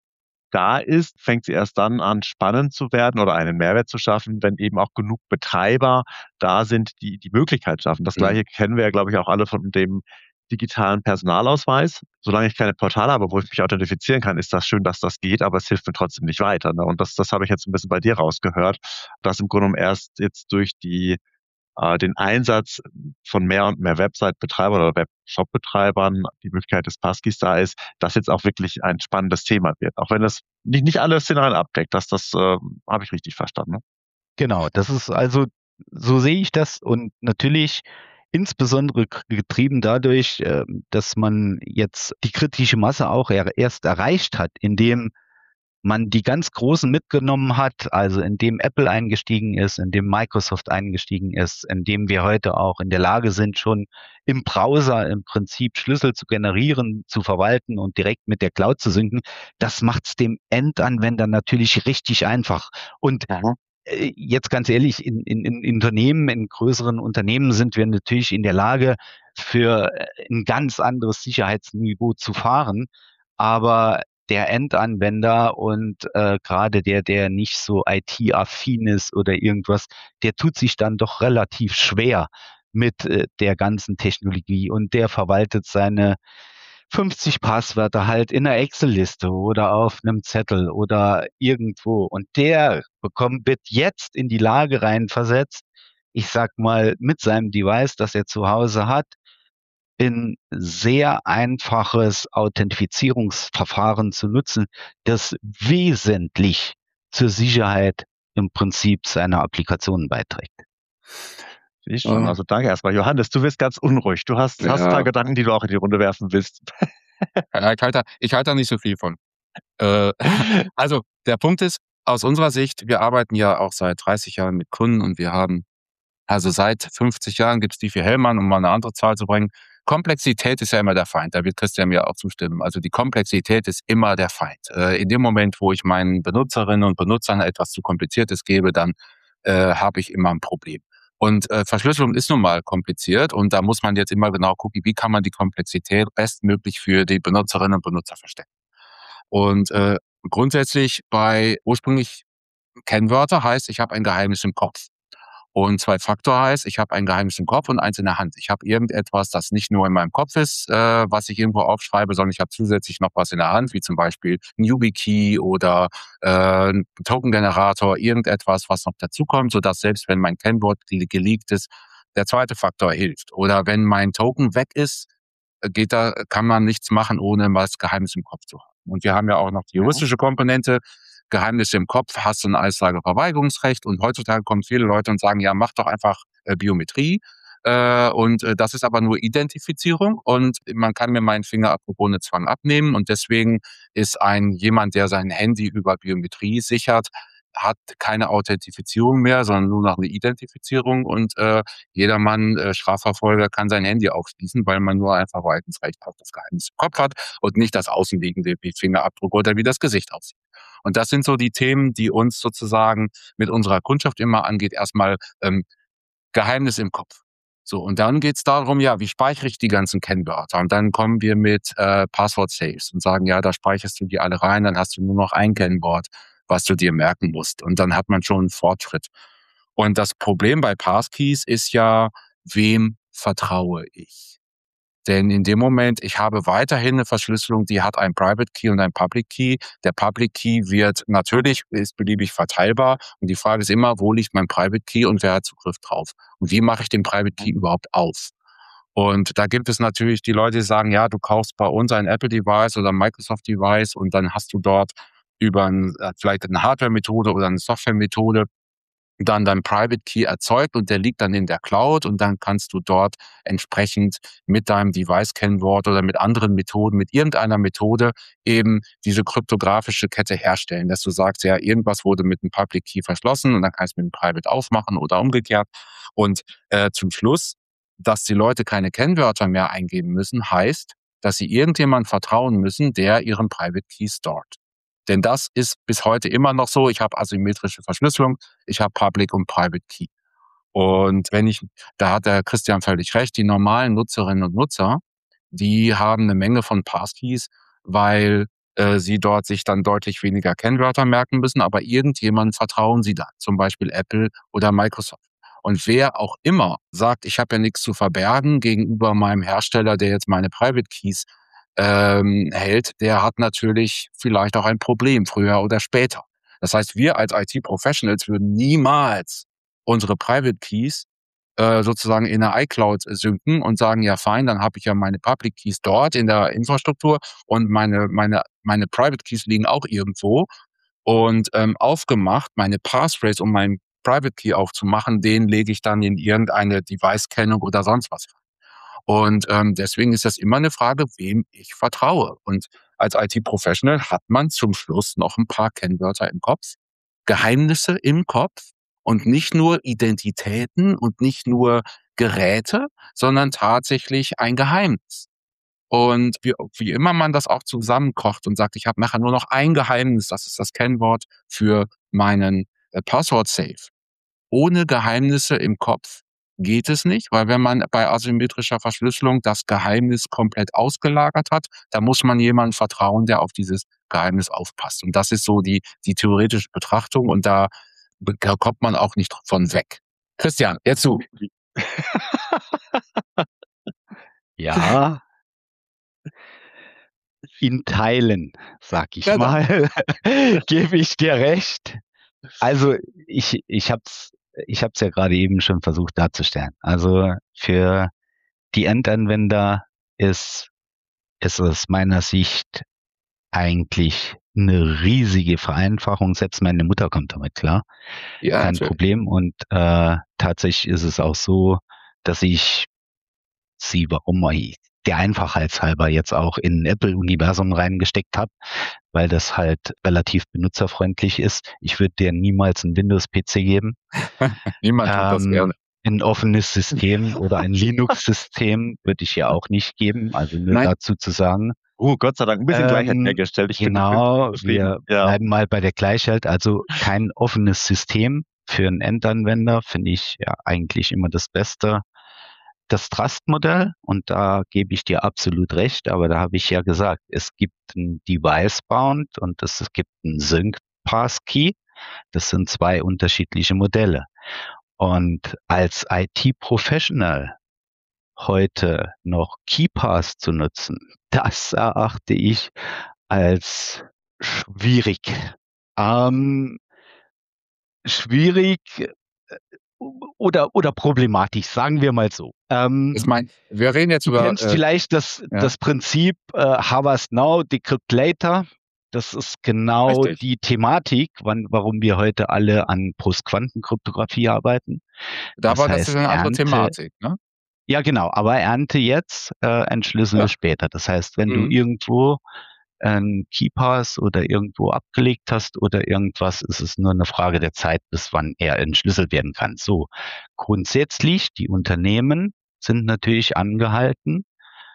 da ist, fängt sie erst dann an, spannend zu werden oder einen Mehrwert zu schaffen, wenn eben auch genug Betreiber da sind, die die Möglichkeit schaffen. Das Mhm. Gleiche kennen wir ja, glaube ich, auch alle von dem digitalen Personalausweis. Solange ich keine Portale habe, wo ich mich authentifizieren kann, ist das schön, dass das geht, aber es hilft mir trotzdem nicht weiter. Ne? Und das, das habe ich jetzt ein bisschen bei dir rausgehört, dass im Grunde genommen erst jetzt durch die äh, den Einsatz von mehr und mehr Website-Betreibern oder Webshop-Betreibern, die Möglichkeit des Passkeys da ist, das jetzt auch wirklich ein spannendes Thema wird. Auch wenn das nicht, nicht alle Szenarien abdeckt. Das, das äh, habe ich richtig verstanden. Ne? Genau, das ist also, so sehe ich das und natürlich insbesondere k- getrieben dadurch, äh, dass man jetzt die kritische Masse auch er, erst erreicht hat, indem man die ganz Großen mitgenommen hat, also indem Apple eingestiegen ist, indem Microsoft eingestiegen ist, indem wir heute auch in der Lage sind, schon im Browser im Prinzip Schlüssel zu generieren, zu verwalten und direkt mit der Cloud zu synken. Das macht es dem Endanwender natürlich richtig einfach. Und Mhm. äh, jetzt ganz ehrlich, in, in, in Unternehmen, in größeren Unternehmen sind wir natürlich in der Lage, für äh, ein ganz anderes Sicherheitsniveau zu fahren. Aber der Endanwender und äh, gerade der, der nicht so I T-affin ist oder irgendwas, der tut sich dann doch relativ schwer mit äh, der ganzen Technologie und der verwaltet seine fünfzig Passwörter halt in einer Excel-Liste oder auf einem Zettel oder irgendwo. Und der bekommt, wird jetzt in die Lage reinversetzt, ich sag mal, mit seinem Device, das er zu Hause hat, ein sehr einfaches Authentifizierungsverfahren zu nutzen, das wesentlich zur Sicherheit im Prinzip seiner Applikationen beiträgt. Ich schon. Also danke erstmal. Johannes, du wirst ganz unruhig. Du hast, ja. hast ein paar Gedanken, die du auch in die Runde werfen willst. Ja, ich halte, ich halte da nicht so viel von. Äh, also der Punkt ist, aus unserer Sicht, wir arbeiten ja auch seit dreißig Jahren mit Kunden und wir haben, also seit fünfzig Jahren gibt es die vier Hellmann, um mal eine andere Zahl zu bringen. Komplexität ist ja immer der Feind. Da wird Christian mir auch zustimmen. Also die Komplexität ist immer der Feind. Äh, in dem Moment, wo ich meinen Benutzerinnen und Benutzern etwas zu Kompliziertes gebe, dann äh, habe ich immer ein Problem. Und äh, Verschlüsselung ist nun mal kompliziert und da muss man jetzt immer genau gucken, wie kann man die Komplexität bestmöglich für die Benutzerinnen und Benutzer verstecken. Und äh, grundsätzlich bei ursprünglich Kennwörter heißt, ich habe ein Geheimnis im Kopf. Und Zwei-Faktor heißt, ich habe ein Geheimnis im Kopf und eins in der Hand. Ich habe irgendetwas, das nicht nur in meinem Kopf ist, äh, was ich irgendwo aufschreibe, sondern ich habe zusätzlich noch was in der Hand, wie zum Beispiel ein YubiKey oder äh, ein Token-Generator, irgendetwas, was noch dazukommt, sodass selbst wenn mein Kennwort geleakt ist, der zweite Faktor hilft. Oder wenn mein Token weg ist, geht da, kann man nichts machen, ohne was Geheimnis im Kopf zu haben. Und wir haben ja auch noch die juristische Komponente. Geheimnisse im Kopf, hast du ein Aussageverweigerungsrecht und heutzutage kommen viele Leute und sagen, ja, mach doch einfach äh, Biometrie äh, und äh, das ist aber nur Identifizierung und man kann mir meinen Fingerabdruck ohne Zwang abnehmen und deswegen ist ein jemand, der sein Handy über Biometrie sichert, hat keine Authentifizierung mehr, sondern nur noch eine Identifizierung und äh, jedermann äh, Strafverfolger kann sein Handy aufschließen, weil man nur ein Verwaltungsrecht auf das Geheimnis im Kopf hat und nicht das Außenliegende wie Fingerabdruck oder wie das Gesicht aussieht. Und das sind so die Themen, die uns sozusagen mit unserer Kundschaft immer angeht. Erstmal ähm, Geheimnis im Kopf. So, und dann geht's darum, ja, wie speichere ich die ganzen Kennwörter? Und dann kommen wir mit äh, Passwort-Saves und sagen, ja, da speicherst du die alle rein, dann hast du nur noch ein Kennwort, was du dir merken musst. Und dann hat man schon einen Fortschritt. Und das Problem bei Passkeys ist ja, wem vertraue ich? Denn in dem Moment, ich habe weiterhin eine Verschlüsselung, die hat ein Private Key und ein Public Key. Der Public Key wird natürlich, ist beliebig verteilbar. Und die Frage ist immer, wo liegt mein Private Key und wer hat Zugriff drauf? Und wie mache ich den Private Key überhaupt auf? Und da gibt es natürlich die Leute, die sagen, ja, du kaufst bei uns ein Apple-Device oder ein Microsoft-Device und dann hast du dort über ein, vielleicht eine Hardware-Methode oder eine Software-Methode dann dein Private Key erzeugt und der liegt dann in der Cloud und dann kannst du dort entsprechend mit deinem Device-Kennwort oder mit anderen Methoden, mit irgendeiner Methode eben diese kryptografische Kette herstellen, dass du sagst, ja, irgendwas wurde mit einem Public Key verschlossen und dann kannst du mit einem Private aufmachen oder umgekehrt. Und äh, zum Schluss, dass die Leute keine Kennwörter mehr eingeben müssen, heißt, dass sie irgendjemandem vertrauen müssen, der ihren Private Key stort. Denn das ist bis heute immer noch so. Ich habe asymmetrische Verschlüsselung, ich habe Public und Private Key. Und wenn ich, da hat der Christian völlig recht, die normalen Nutzerinnen und Nutzer, die haben eine Menge von Passkeys, weil äh, sie dort sich dann deutlich weniger Kennwörter merken müssen, aber irgendjemandem vertrauen sie dann, zum Beispiel Apple oder Microsoft. Und wer auch immer sagt, ich habe ja nichts zu verbergen gegenüber meinem Hersteller, der jetzt meine Private Keys ähm, hält, der hat natürlich vielleicht auch ein Problem, früher oder später. Das heißt, wir als I T-Professionals würden niemals unsere Private Keys äh, sozusagen in der iCloud synken und sagen, ja fein, dann habe ich ja meine Public Keys dort in der Infrastruktur und meine meine meine Private Keys liegen auch irgendwo und ähm, aufgemacht, meine Passphrase, um meinen Private Key aufzumachen, den lege ich dann in irgendeine Device-Kennung oder sonst was. Und ähm, deswegen ist das immer eine Frage, wem ich vertraue. Und als I T-Professional hat man zum Schluss noch ein paar Kennwörter im Kopf, Geheimnisse im Kopf und nicht nur Identitäten und nicht nur Geräte, sondern tatsächlich ein Geheimnis. Und wie, wie immer man das auch zusammenkocht und sagt, ich habe nachher nur noch ein Geheimnis, das ist das Kennwort für meinen äh, Passwort-Safe. Ohne Geheimnisse im Kopf geht es nicht, weil wenn man bei asymmetrischer Verschlüsselung das Geheimnis komplett ausgelagert hat, da muss man jemandem vertrauen, der auf dieses Geheimnis aufpasst. Und das ist so die, die theoretische Betrachtung und da, da kommt man auch nicht von weg. Christian, jetzt du. Ja, in Teilen, sag ich Ja, da. mal, gebe ich dir recht. Also ich, ich habe es ich hab's ja gerade eben schon versucht darzustellen. Also für die Endanwender ist, ist aus meiner Sicht eigentlich eine riesige Vereinfachung. Selbst meine Mutter kommt damit klar. Ja, Kein natürlich. Problem. Und äh, tatsächlich ist es auch so, dass ich sie, warum ich der Einfachheit halber jetzt auch in Apple-Universum reingesteckt habe, weil das halt relativ benutzerfreundlich ist. Ich würde dir niemals einen Windows-P C geben. Niemand tut das gerne. Ähm, ein offenes System oder ein Linux-System würde ich ja auch nicht geben. Also nur Nein. dazu zu sagen. Oh, Gott sei Dank, ein bisschen Gleichheit Ähm, hergestellt. Ich bin genau, zufrieden. wir Ja. bleiben mal bei der Gleichheit. Also kein offenes System für einen Endanwender finde ich ja eigentlich immer das Beste. Das Trust-Modell, und da gebe ich dir absolut recht, aber da habe ich ja gesagt, es gibt ein Device-Bound und es, es gibt ein Sync-Passkey. Das sind zwei unterschiedliche Modelle. Und als I T-Professional heute noch KeePass zu nutzen, das erachte ich als schwierig. Ähm, schwierig äh, oder, oder problematisch, sagen wir mal so. Ähm, Ich meine, wir reden jetzt du über. kennst Äh, vielleicht das, ja. das Prinzip äh, Harvest Now, Decrypt Later. Das ist genau Richtig. die Thematik, wann, warum wir heute alle an Postquantenkryptographie arbeiten. Da Das war das ist heißt, eine andere Ernte, Thematik, ne? ja genau, aber Ernte jetzt, äh, entschlüssele Ja. später. Das heißt, wenn du Mhm. irgendwo ein KeePass oder irgendwo abgelegt hast oder irgendwas, ist es nur eine Frage der Zeit, bis wann er entschlüsselt werden kann. So, grundsätzlich, die Unternehmen sind natürlich angehalten,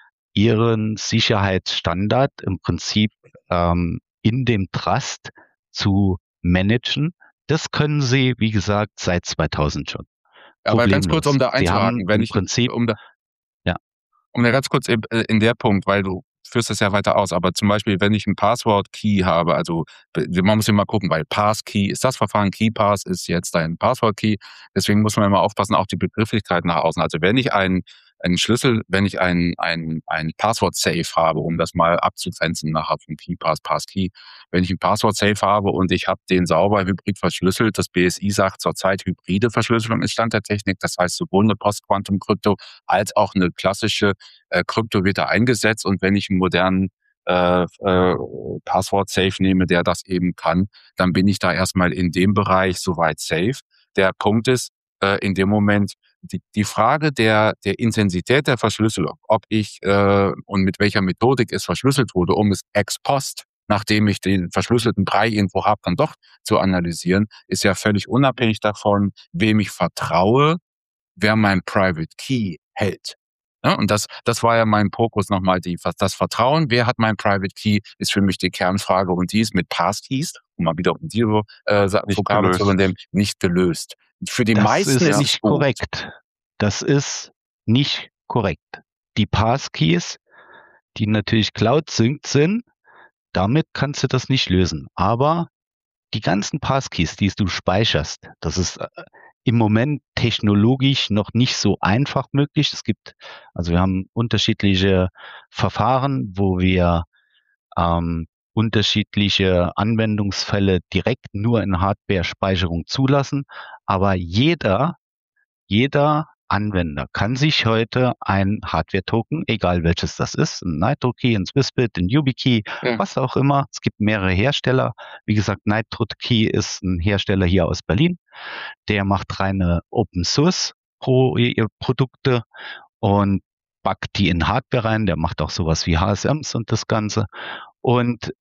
ihren Sicherheitsstandard im Prinzip ähm, in dem Trust zu managen. Das können sie, wie gesagt, seit zweitausend schon. Aber ganz kurz, um Problemlos. da Sie haben einzuhaken, wenn im ich, Prinzip, um da, ja, um da ganz kurz in, äh, in der Punkt, weil du führst das ja weiter aus, aber zum Beispiel, wenn ich ein Passwort-Key habe, also be- man muss immer gucken, weil Passkey ist das Verfahren, KeyPass ist jetzt ein Passwort-Key, deswegen muss man immer aufpassen, auch die Begrifflichkeit nach außen. Also wenn ich einen einen Schlüssel, wenn ich ein ein ein Passwort-Safe habe, um das mal abzugrenzen nachher von KeyPass, Passkey, wenn ich ein Passwort-Safe habe und ich habe den sauber hybrid verschlüsselt, das B S I sagt zurzeit hybride Verschlüsselung ist Stand der Technik, das heißt sowohl eine Post-Quantum-Krypto als auch eine klassische äh, Krypto wird da eingesetzt und wenn ich einen modernen äh, äh, Passwort-Safe nehme, der das eben kann, dann bin ich da erstmal in dem Bereich soweit safe. Der Punkt ist, äh, in dem Moment, die, die Frage der, der Intensität der Verschlüsselung, ob ich äh, und mit welcher Methodik es verschlüsselt wurde, um es ex post, nachdem ich den verschlüsselten Brei irgendwo habe, dann doch zu analysieren, ist ja völlig unabhängig davon, wem ich vertraue, wer mein Private Key hält. Ja, und das, das war ja mein Fokus nochmal, die, das Vertrauen, wer hat mein Private Key, ist für mich die Kernfrage und die ist mit Passkeys, um mal wieder um die äh, Vokabel zu übernehmen, nicht gelöst. Für die das meisten ist ist es nicht gut. korrekt. Das ist nicht korrekt. Die Passkeys, die natürlich Cloud-synced sind, damit kannst du das nicht lösen. Aber die ganzen Passkeys, die du speicherst, das ist äh, im Moment technologisch noch nicht so einfach möglich. Es gibt, also wir haben unterschiedliche Verfahren, wo wir ähm, unterschiedliche Anwendungsfälle direkt nur in Hardware-Speicherung zulassen. Aber jeder, jeder Anwender kann sich heute ein Hardware-Token, egal welches das ist, ein NitroKey, ein Swissbit, ein YubiKey, Ja. was auch immer. Es gibt mehrere Hersteller. Wie gesagt, NitroKey ist ein Hersteller hier aus Berlin. Der macht reine Open Source Pro Produkte und backt die in Hardware rein. Der macht auch sowas wie H S Ms und das Ganze. Und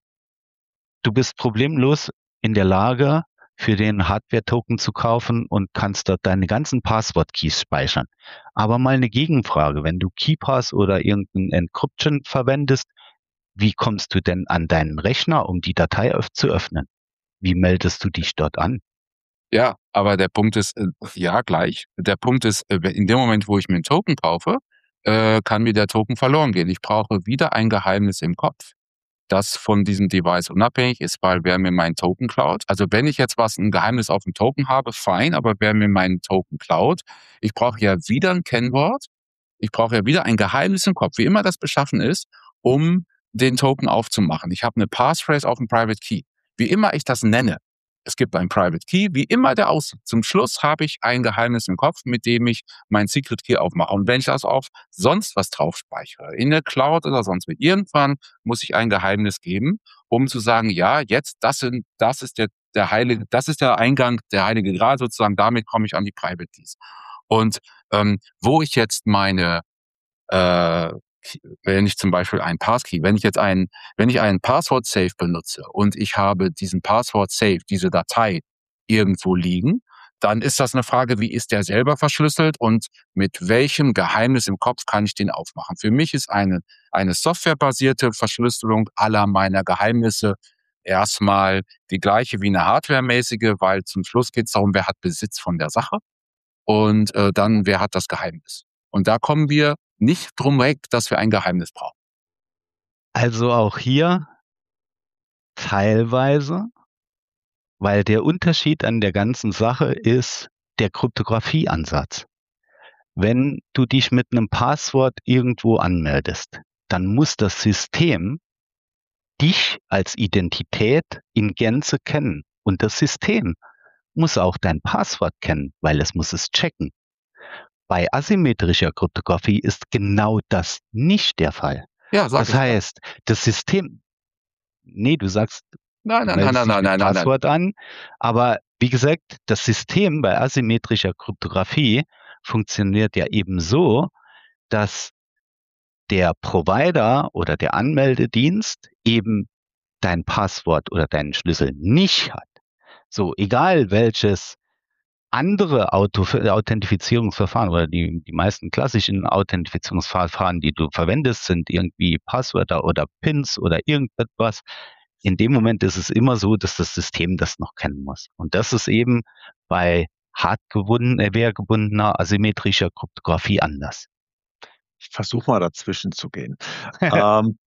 du bist problemlos in der Lage, für den Hardware-Token zu kaufen und kannst dort deine ganzen Passwort-Keys speichern. Aber mal eine Gegenfrage, wenn du KeyPass oder irgendein Encryption verwendest, wie kommst du denn an deinen Rechner, um die Datei öff- zu öffnen? Wie meldest du dich dort an? Ja, aber der Punkt ist, äh, ja, gleich. Der Punkt ist, äh, in dem Moment, wo ich mir einen Token kaufe, äh, kann mir der Token verloren gehen. Ich brauche wieder ein Geheimnis im Kopf, das von diesem Device unabhängig ist, weil wer mir meinen Token klaut, also wenn ich jetzt was, ein Geheimnis auf dem Token habe, fein, aber wer mir meinen Token klaut, ich brauche ja wieder ein Kennwort, ich brauche ja wieder ein Geheimnis im Kopf, wie immer das beschaffen ist, um den Token aufzumachen. Ich habe eine Passphrase auf dem Private Key. Wie immer ich das nenne, Es gibt ein Private Key, wie immer der aussieht. Zum Schluss habe ich ein Geheimnis im Kopf, mit dem ich mein Secret Key aufmache. Und wenn ich das auf sonst was drauf speichere, in der Cloud oder sonst wie, irgendwann muss ich ein Geheimnis geben, um zu sagen, ja, jetzt, das sind, das ist der, der heilige, das ist der Eingang, der heilige Gral sozusagen, damit komme ich an die Private Keys. Und ähm, wo ich jetzt meine äh, wenn ich zum Beispiel ein Passkey, wenn ich jetzt ein, wenn ich einen Passwort-Safe benutze und ich habe diesen Passwort-Safe, diese Datei irgendwo liegen, dann ist das eine Frage, wie ist der selber verschlüsselt und mit welchem Geheimnis im Kopf kann ich den aufmachen. Für mich ist eine, eine softwarebasierte Verschlüsselung aller meiner Geheimnisse erstmal die gleiche wie eine hardwaremäßige, weil zum Schluss geht es darum, wer hat Besitz von der Sache und äh, dann, wer hat das Geheimnis. Und da kommen wir nicht drum weg, dass wir ein Geheimnis brauchen. Also auch hier teilweise, weil der Unterschied an der ganzen Sache ist der Kryptographieansatz. Wenn du dich mit einem Passwort irgendwo anmeldest, dann muss das System dich als Identität in Gänze kennen. Und das System muss auch dein Passwort kennen, weil es muss es checken. Bei asymmetrischer Kryptographie ist genau das nicht der Fall. Ja, sag Das ich. heißt, das System, nee, du sagst, Nein, du nein, nein, meldest nein, dich nein, mit nein, nein, nein. Passwort an, aber wie gesagt, das System bei asymmetrischer Kryptographie funktioniert ja eben so, dass der Provider oder der Anmeldedienst eben dein Passwort oder deinen Schlüssel nicht hat. So, egal welches andere Auto Authentifizierungsverfahren oder die, die meisten klassischen Authentifizierungsverfahren, die du verwendest, sind irgendwie Passwörter oder Pins oder irgendetwas. In dem Moment ist es immer so, dass das System das noch kennen muss. Und das ist eben bei hardware-gebundener asymmetrischer Kryptographie anders. Ich versuche mal dazwischen zu gehen. ähm,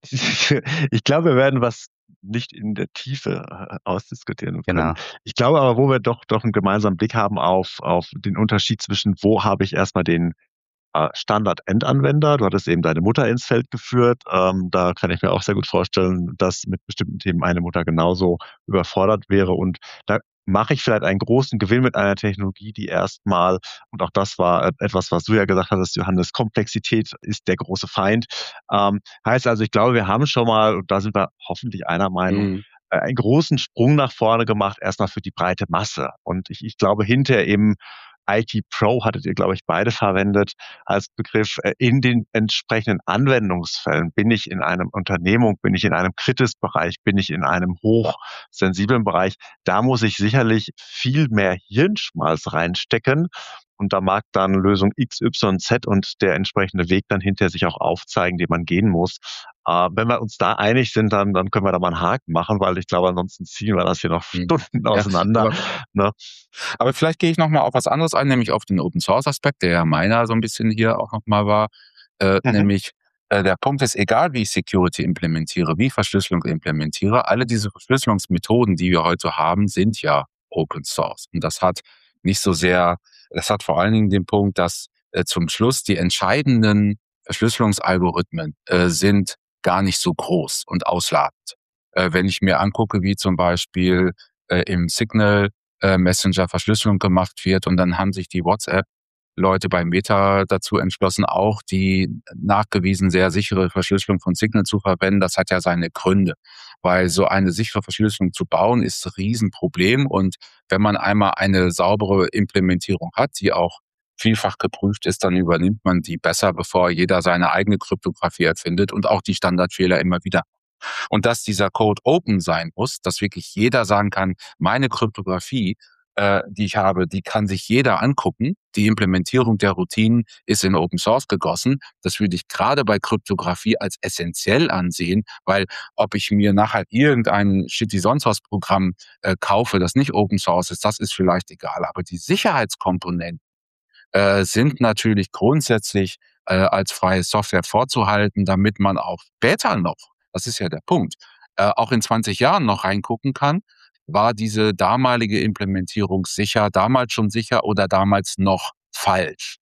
ich glaube, wir werden was nicht in der Tiefe äh, ausdiskutieren können. Genau. Ich glaube aber, wo wir doch, doch einen gemeinsamen Blick haben auf, auf den Unterschied zwischen, wo habe ich erstmal den äh, Standard-Endanwender, du hattest eben deine Mutter ins Feld geführt, ähm, da kann ich mir auch sehr gut vorstellen, dass mit bestimmten Themen meine Mutter genauso überfordert wäre und da mache ich vielleicht einen großen Gewinn mit einer Technologie, die erstmal, und auch das war etwas, was du ja gesagt hattest, Johannes, Komplexität ist der große Feind. Ähm, heißt also, ich glaube, wir haben schon mal, und da sind wir hoffentlich einer Meinung, Mhm. äh, einen großen Sprung nach vorne gemacht, erstmal für die breite Masse. Und ich, ich glaube, hinterher eben I T Pro hattet ihr, glaube ich, beide verwendet als Begriff. Äh, in den entsprechenden Anwendungsfällen bin ich in einem Unternehmung, bin ich in einem Kritisbereich, bin ich in einem hochsensiblen Bereich. Da muss ich sicherlich viel mehr Hirnschmalz reinstecken. Und da mag dann Lösung X, Y, Z und der entsprechende Weg dann hinterher sich auch aufzeigen, den man gehen muss. Äh, wenn wir uns da einig sind, dann, dann können wir da mal einen Haken machen, weil ich glaube, ansonsten ziehen wir das hier noch Mhm. Stunden Ja, auseinander. aber, Ne? aber vielleicht gehe ich nochmal auf was anderes ein, nämlich auf den Open-Source-Aspekt, der ja meiner so ein bisschen hier auch nochmal war. Äh, Mhm. Nämlich, äh, der Punkt ist, egal wie ich Security implementiere, wie Verschlüsselung implementiere, alle diese Verschlüsselungsmethoden, die wir heute haben, sind ja Open Source. Und das hat nicht so sehr, das hat vor allen Dingen den Punkt, dass äh, zum Schluss die entscheidenden Verschlüsselungsalgorithmen äh, sind gar nicht so groß und ausladend. Äh, wenn ich mir angucke, wie zum Beispiel äh, im Signal äh, Messenger Verschlüsselung gemacht wird und dann haben sich die WhatsApp-Leute bei Meta dazu entschlossen, auch die nachgewiesen sehr sichere Verschlüsselung von Signal zu verwenden. Das hat ja seine Gründe, weil so eine sichere Verschlüsselung zu bauen ist ein Riesenproblem und wenn man einmal eine saubere Implementierung hat, die auch vielfach geprüft ist, dann übernimmt man die besser, bevor jeder seine eigene Kryptographie erfindet und auch die Standardfehler immer wieder. Und dass dieser Code open sein muss, dass wirklich jeder sagen kann, meine Kryptographie, äh, die ich habe, die kann sich jeder angucken. Die Implementierung der Routinen ist in Open Source gegossen. Das würde ich gerade bei Kryptographie als essentiell ansehen, weil ob ich mir nachher irgendein shitty sonst was Programm äh, kaufe, das nicht Open Source ist, das ist vielleicht egal. Aber die Sicherheitskomponenten äh, sind natürlich grundsätzlich äh, als freie Software vorzuhalten, damit man auch später noch, das ist ja der Punkt, äh, auch in zwanzig Jahren noch reingucken kann, war diese damalige Implementierung sicher, damals schon sicher oder damals noch falsch.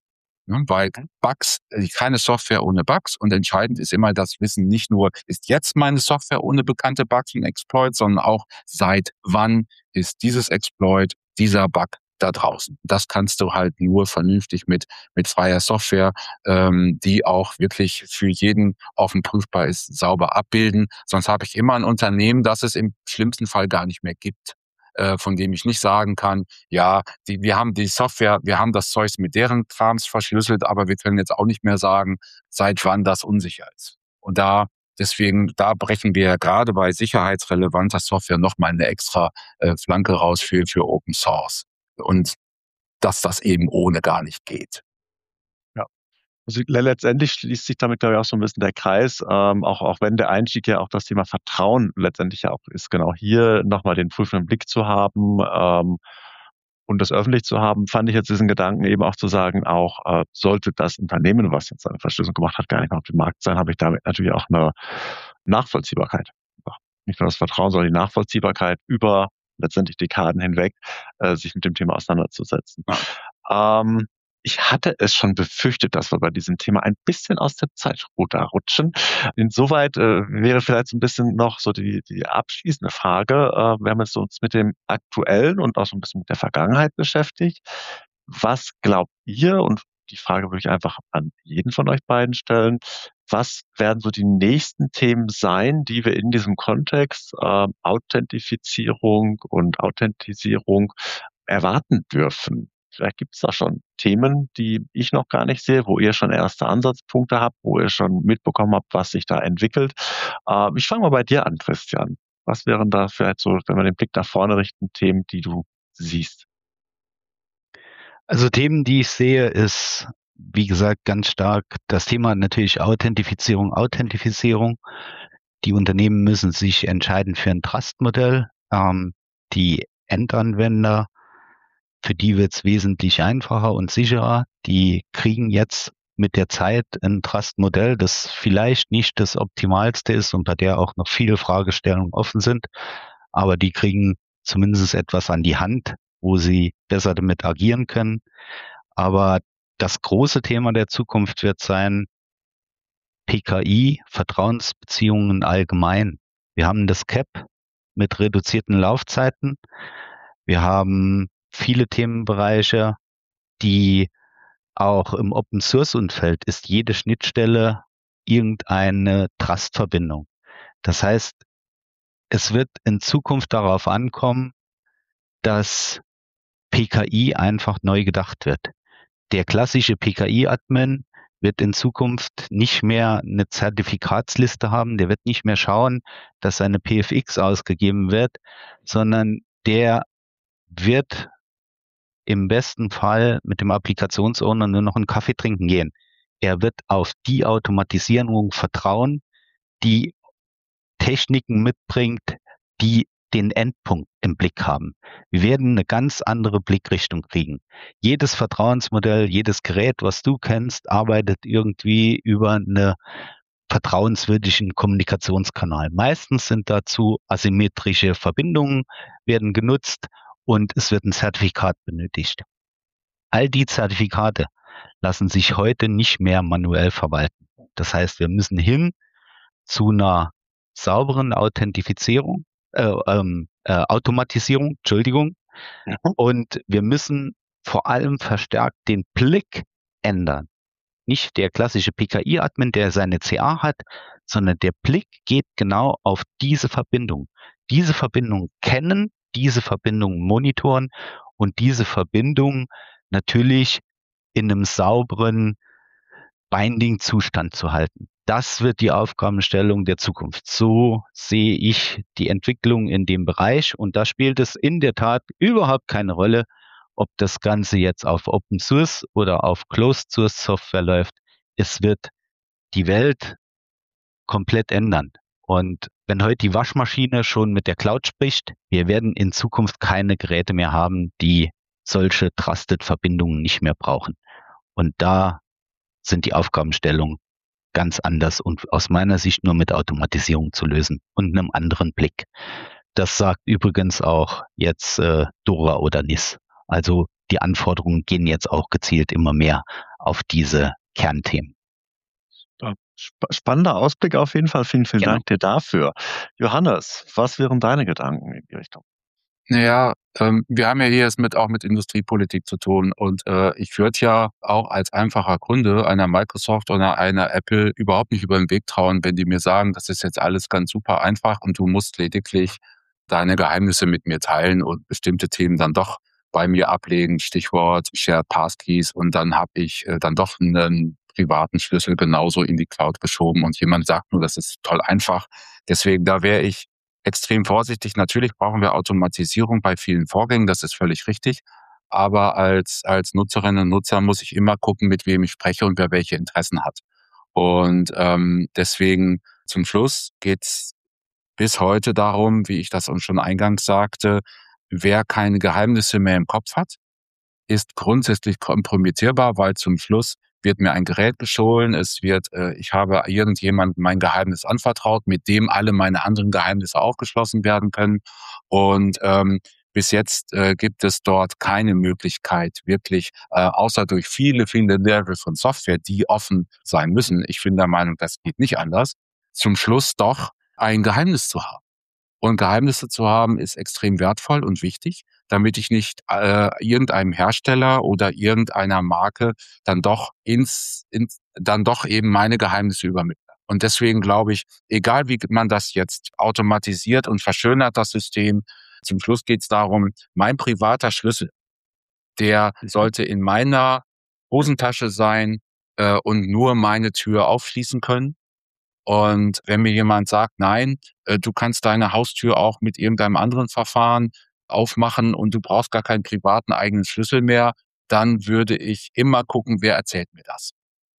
Ne? Weil Bugs, keine Software ohne Bugs, und entscheidend ist immer das Wissen, nicht nur, ist jetzt meine Software ohne bekannte Bugs und Exploits, sondern auch, seit wann ist dieses Exploit, dieser Bug da draußen. Das kannst du halt nur vernünftig mit mit freier Software, ähm, die auch wirklich für jeden offen prüfbar ist, sauber abbilden. Sonst habe ich immer ein Unternehmen, das es im schlimmsten Fall gar nicht mehr gibt, äh, von dem ich nicht sagen kann, ja, die, wir haben die Software, wir haben das Zeug mit deren Krams verschlüsselt, aber wir können jetzt auch nicht mehr sagen, seit wann das unsicher ist. Und da Deswegen, da brechen wir gerade bei sicherheitsrelevanter Software nochmal eine extra äh, Flanke raus für, für Open Source. Und dass das eben ohne gar nicht geht. Ja. Also letztendlich schließt sich damit, glaube ich, auch so ein bisschen der Kreis, ähm, auch, auch wenn der Einstieg ja auch das Thema Vertrauen letztendlich ja auch ist, genau hier nochmal den prüfenden Blick zu haben, ähm, und das öffentlich zu haben, fand ich jetzt diesen Gedanken eben auch zu sagen, auch äh, sollte das Unternehmen, was jetzt eine Verschlüsselung gemacht hat, gar nicht mehr auf dem Markt sein, habe ich damit natürlich auch eine Nachvollziehbarkeit. Nicht nur das Vertrauen, sondern die Nachvollziehbarkeit über letztendlich Dekaden hinweg, äh, sich mit dem Thema auseinanderzusetzen. Ja. Ähm, ich hatte es schon befürchtet, dass wir bei diesem Thema ein bisschen aus dem Zeitruder rutschen. Insoweit äh, wäre vielleicht so ein bisschen noch so die, die abschließende Frage. Äh, wir haben jetzt uns mit dem Aktuellen und auch so ein bisschen mit der Vergangenheit beschäftigt. Was glaubt ihr, und die Frage würde ich einfach an jeden von euch beiden stellen, was werden so die nächsten Themen sein, die wir in diesem Kontext äh, Authentifizierung und Authentisierung erwarten dürfen? Vielleicht gibt es da schon Themen, die ich noch gar nicht sehe, wo ihr schon erste Ansatzpunkte habt, wo ihr schon mitbekommen habt, was sich da entwickelt. Äh, ich fange mal bei dir an, Christian. Was wären da vielleicht so, wenn wir den Blick nach vorne richten, Themen, die du siehst? Also Themen, die ich sehe, ist, wie gesagt, ganz stark das Thema natürlich Authentifizierung, Authentifizierung. Die Unternehmen müssen sich entscheiden für ein Trust-Modell. Ähm, die Endanwender, für die wird es wesentlich einfacher und sicherer. Die kriegen jetzt mit der Zeit ein Trust-Modell, das vielleicht nicht das optimalste ist und bei der auch noch viele Fragestellungen offen sind. Aber die kriegen zumindest etwas an die Hand, wo sie besser damit agieren können. Aber das große Thema der Zukunft wird sein, P K I, Vertrauensbeziehungen allgemein. Wir haben das C A P mit reduzierten Laufzeiten. Wir haben viele Themenbereiche, die auch im Open-Source-Umfeld ist jede Schnittstelle irgendeine Trust-Verbindung. Das heißt, es wird in Zukunft darauf ankommen, dass P K I einfach neu gedacht wird. Der klassische P K I-Admin wird in Zukunft nicht mehr eine Zertifikatsliste haben, der wird nicht mehr schauen, dass seine P F X ausgegeben wird, sondern der wird im besten Fall mit dem Applikationsowner nur noch einen Kaffee trinken gehen. Er wird auf die Automatisierung vertrauen, die Techniken mitbringt, die den Endpunkt im Blick haben. Wir werden eine ganz andere Blickrichtung kriegen. Jedes Vertrauensmodell, jedes Gerät, was du kennst, arbeitet irgendwie über einen vertrauenswürdigen Kommunikationskanal. Meistens sind dazu asymmetrische Verbindungen, werden genutzt und es wird ein Zertifikat benötigt. All die Zertifikate lassen sich heute nicht mehr manuell verwalten. Das heißt, wir müssen hin zu einer sauberen Authentifizierung, äh, ähm, äh, Automatisierung, Entschuldigung. Mhm. Und wir müssen vor allem verstärkt den Blick ändern. Nicht der klassische P K I-Admin, der seine C A hat, sondern der Blick geht genau auf diese Verbindung. Diese Verbindung kennen, diese Verbindung monitoren und diese Verbindung natürlich in einem sauberen Binding-Zustand zu halten. Das wird die Aufgabenstellung der Zukunft. So sehe ich die Entwicklung in dem Bereich und da spielt es in der Tat überhaupt keine Rolle, ob das Ganze jetzt auf Open Source oder auf Closed Source Software läuft. Es wird die Welt komplett ändern. Und wenn heute die Waschmaschine schon mit der Cloud spricht, wir werden in Zukunft keine Geräte mehr haben, die solche Trusted-Verbindungen nicht mehr brauchen. Und da sind die Aufgabenstellungen ganz anders und aus meiner Sicht nur mit Automatisierung zu lösen und einem anderen Blick. Das sagt übrigens auch jetzt äh, Dora oder N I S. Also die Anforderungen gehen jetzt auch gezielt immer mehr auf diese Kernthemen. Spannender Ausblick auf jeden Fall. Vielen, vielen Genau. Dank dir dafür. Johannes, was wären deine Gedanken in die Richtung? Naja, ähm, wir haben ja hier es mit, auch mit Industriepolitik zu tun und äh, ich würde ja auch als einfacher Kunde einer Microsoft oder einer Apple überhaupt nicht über den Weg trauen, wenn die mir sagen, das ist jetzt alles ganz super einfach und du musst lediglich deine Geheimnisse mit mir teilen und bestimmte Themen dann doch bei mir ablegen, Stichwort Shared Passkeys, und dann habe ich äh, dann doch einen privaten Schlüssel genauso in die Cloud geschoben und jemand sagt nur, das ist toll einfach. Deswegen, da wäre ich extrem vorsichtig. Natürlich brauchen wir Automatisierung bei vielen Vorgängen, das ist völlig richtig. Aber als, als Nutzerinnen und Nutzer muss ich immer gucken, mit wem ich spreche und wer welche Interessen hat. Und ähm, deswegen zum Schluss geht's bis heute darum, wie ich das uns schon eingangs sagte, wer keine Geheimnisse mehr im Kopf hat, ist grundsätzlich kompromittierbar, weil zum Schluss wird mir ein Gerät gestohlen, es wird, äh, ich habe irgendjemandem mein Geheimnis anvertraut, mit dem alle meine anderen Geheimnisse aufgeschlossen werden können. Und ähm, bis jetzt äh, gibt es dort keine Möglichkeit, wirklich, äh, außer durch viele, viele Level von Software, die offen sein müssen. Ich bin der Meinung, das geht nicht anders. Zum Schluss doch ein Geheimnis zu haben. Und Geheimnisse zu haben ist extrem wertvoll und wichtig, damit ich nicht äh, irgendeinem Hersteller oder irgendeiner Marke dann doch ins, ins dann doch eben meine Geheimnisse übermittle. Und deswegen glaube ich, egal wie man das jetzt automatisiert und verschönert, das System, zum Schluss geht es darum, mein privater Schlüssel, der sollte in meiner Hosentasche sein äh, und nur meine Tür aufschließen können. Und wenn mir jemand sagt, nein, äh, du kannst deine Haustür auch mit irgendeinem anderen Verfahren aufmachen und du brauchst gar keinen privaten eigenen Schlüssel mehr, dann würde ich immer gucken, wer erzählt mir das.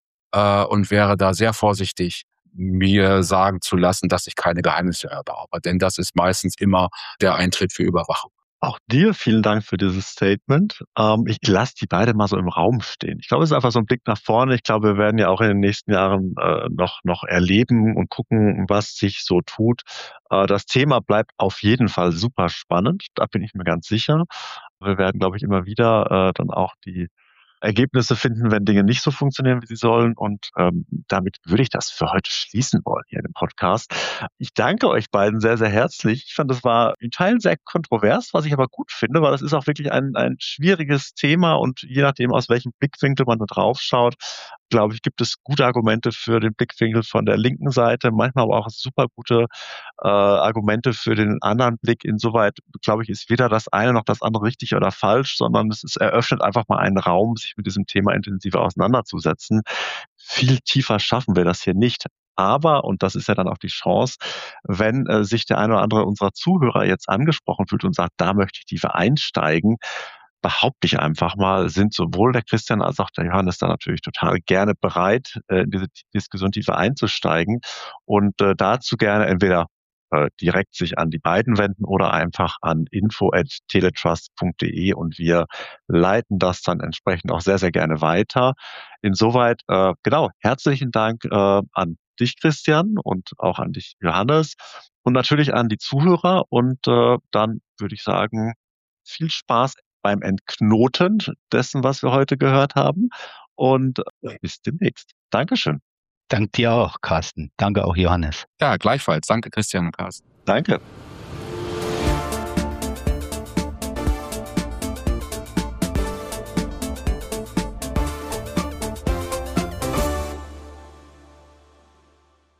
Äh, und wäre da sehr vorsichtig, mir sagen zu lassen, dass ich keine Geheimnisse erlaube. Denn das ist meistens immer der Eintritt für Überwachung. Auch dir vielen Dank für dieses Statement. Ähm, ich lasse die beide mal so im Raum stehen. Ich glaube, es ist einfach so ein Blick nach vorne. Ich glaube, wir werden ja auch in den nächsten Jahren äh, noch, noch erleben und gucken, was sich so tut. Äh, das Thema bleibt auf jeden Fall super spannend. Da bin ich mir ganz sicher. Wir werden, glaube ich, immer wieder äh, dann auch die Ergebnisse finden, wenn Dinge nicht so funktionieren, wie sie sollen. Und ähm, damit würde ich das für heute schließen wollen hier im Podcast. Ich danke euch beiden sehr, sehr herzlich. Ich fand, das war in Teilen sehr kontrovers, was ich aber gut finde, weil das ist auch wirklich ein, ein schwieriges Thema und je nachdem, aus welchem Blickwinkel man da drauf schaut, glaube ich, gibt es gute Argumente für den Blickwinkel von der linken Seite, manchmal aber auch super gute äh, Argumente für den anderen Blick. Insoweit, glaube ich, ist weder das eine noch das andere richtig oder falsch, sondern es ist, eröffnet einfach mal einen Raum, sich mit diesem Thema intensiver auseinanderzusetzen. Viel tiefer schaffen wir das hier nicht. Aber, und das ist ja dann auch die Chance, wenn äh, sich der eine oder andere unserer Zuhörer jetzt angesprochen fühlt und sagt, da möchte ich tiefer einsteigen, behaupte ich einfach mal, sind sowohl der Christian als auch der Johannes da natürlich total gerne bereit, äh, in diese Diskussion tiefer einzusteigen und äh, dazu gerne entweder äh, direkt sich an die beiden wenden oder einfach an info at teletrust punkt de und wir leiten das dann entsprechend auch sehr, sehr gerne weiter. Insoweit, äh, genau, herzlichen Dank äh, an dich, Christian, und auch an dich, Johannes, und natürlich an die Zuhörer und äh, dann würde ich sagen, viel Spaß beim Entknoten dessen, was wir heute gehört haben. Und bis demnächst. Dankeschön. Danke dir auch, Carsten. Danke auch, Johannes. Ja, gleichfalls. Danke, Christian und Carsten. Danke.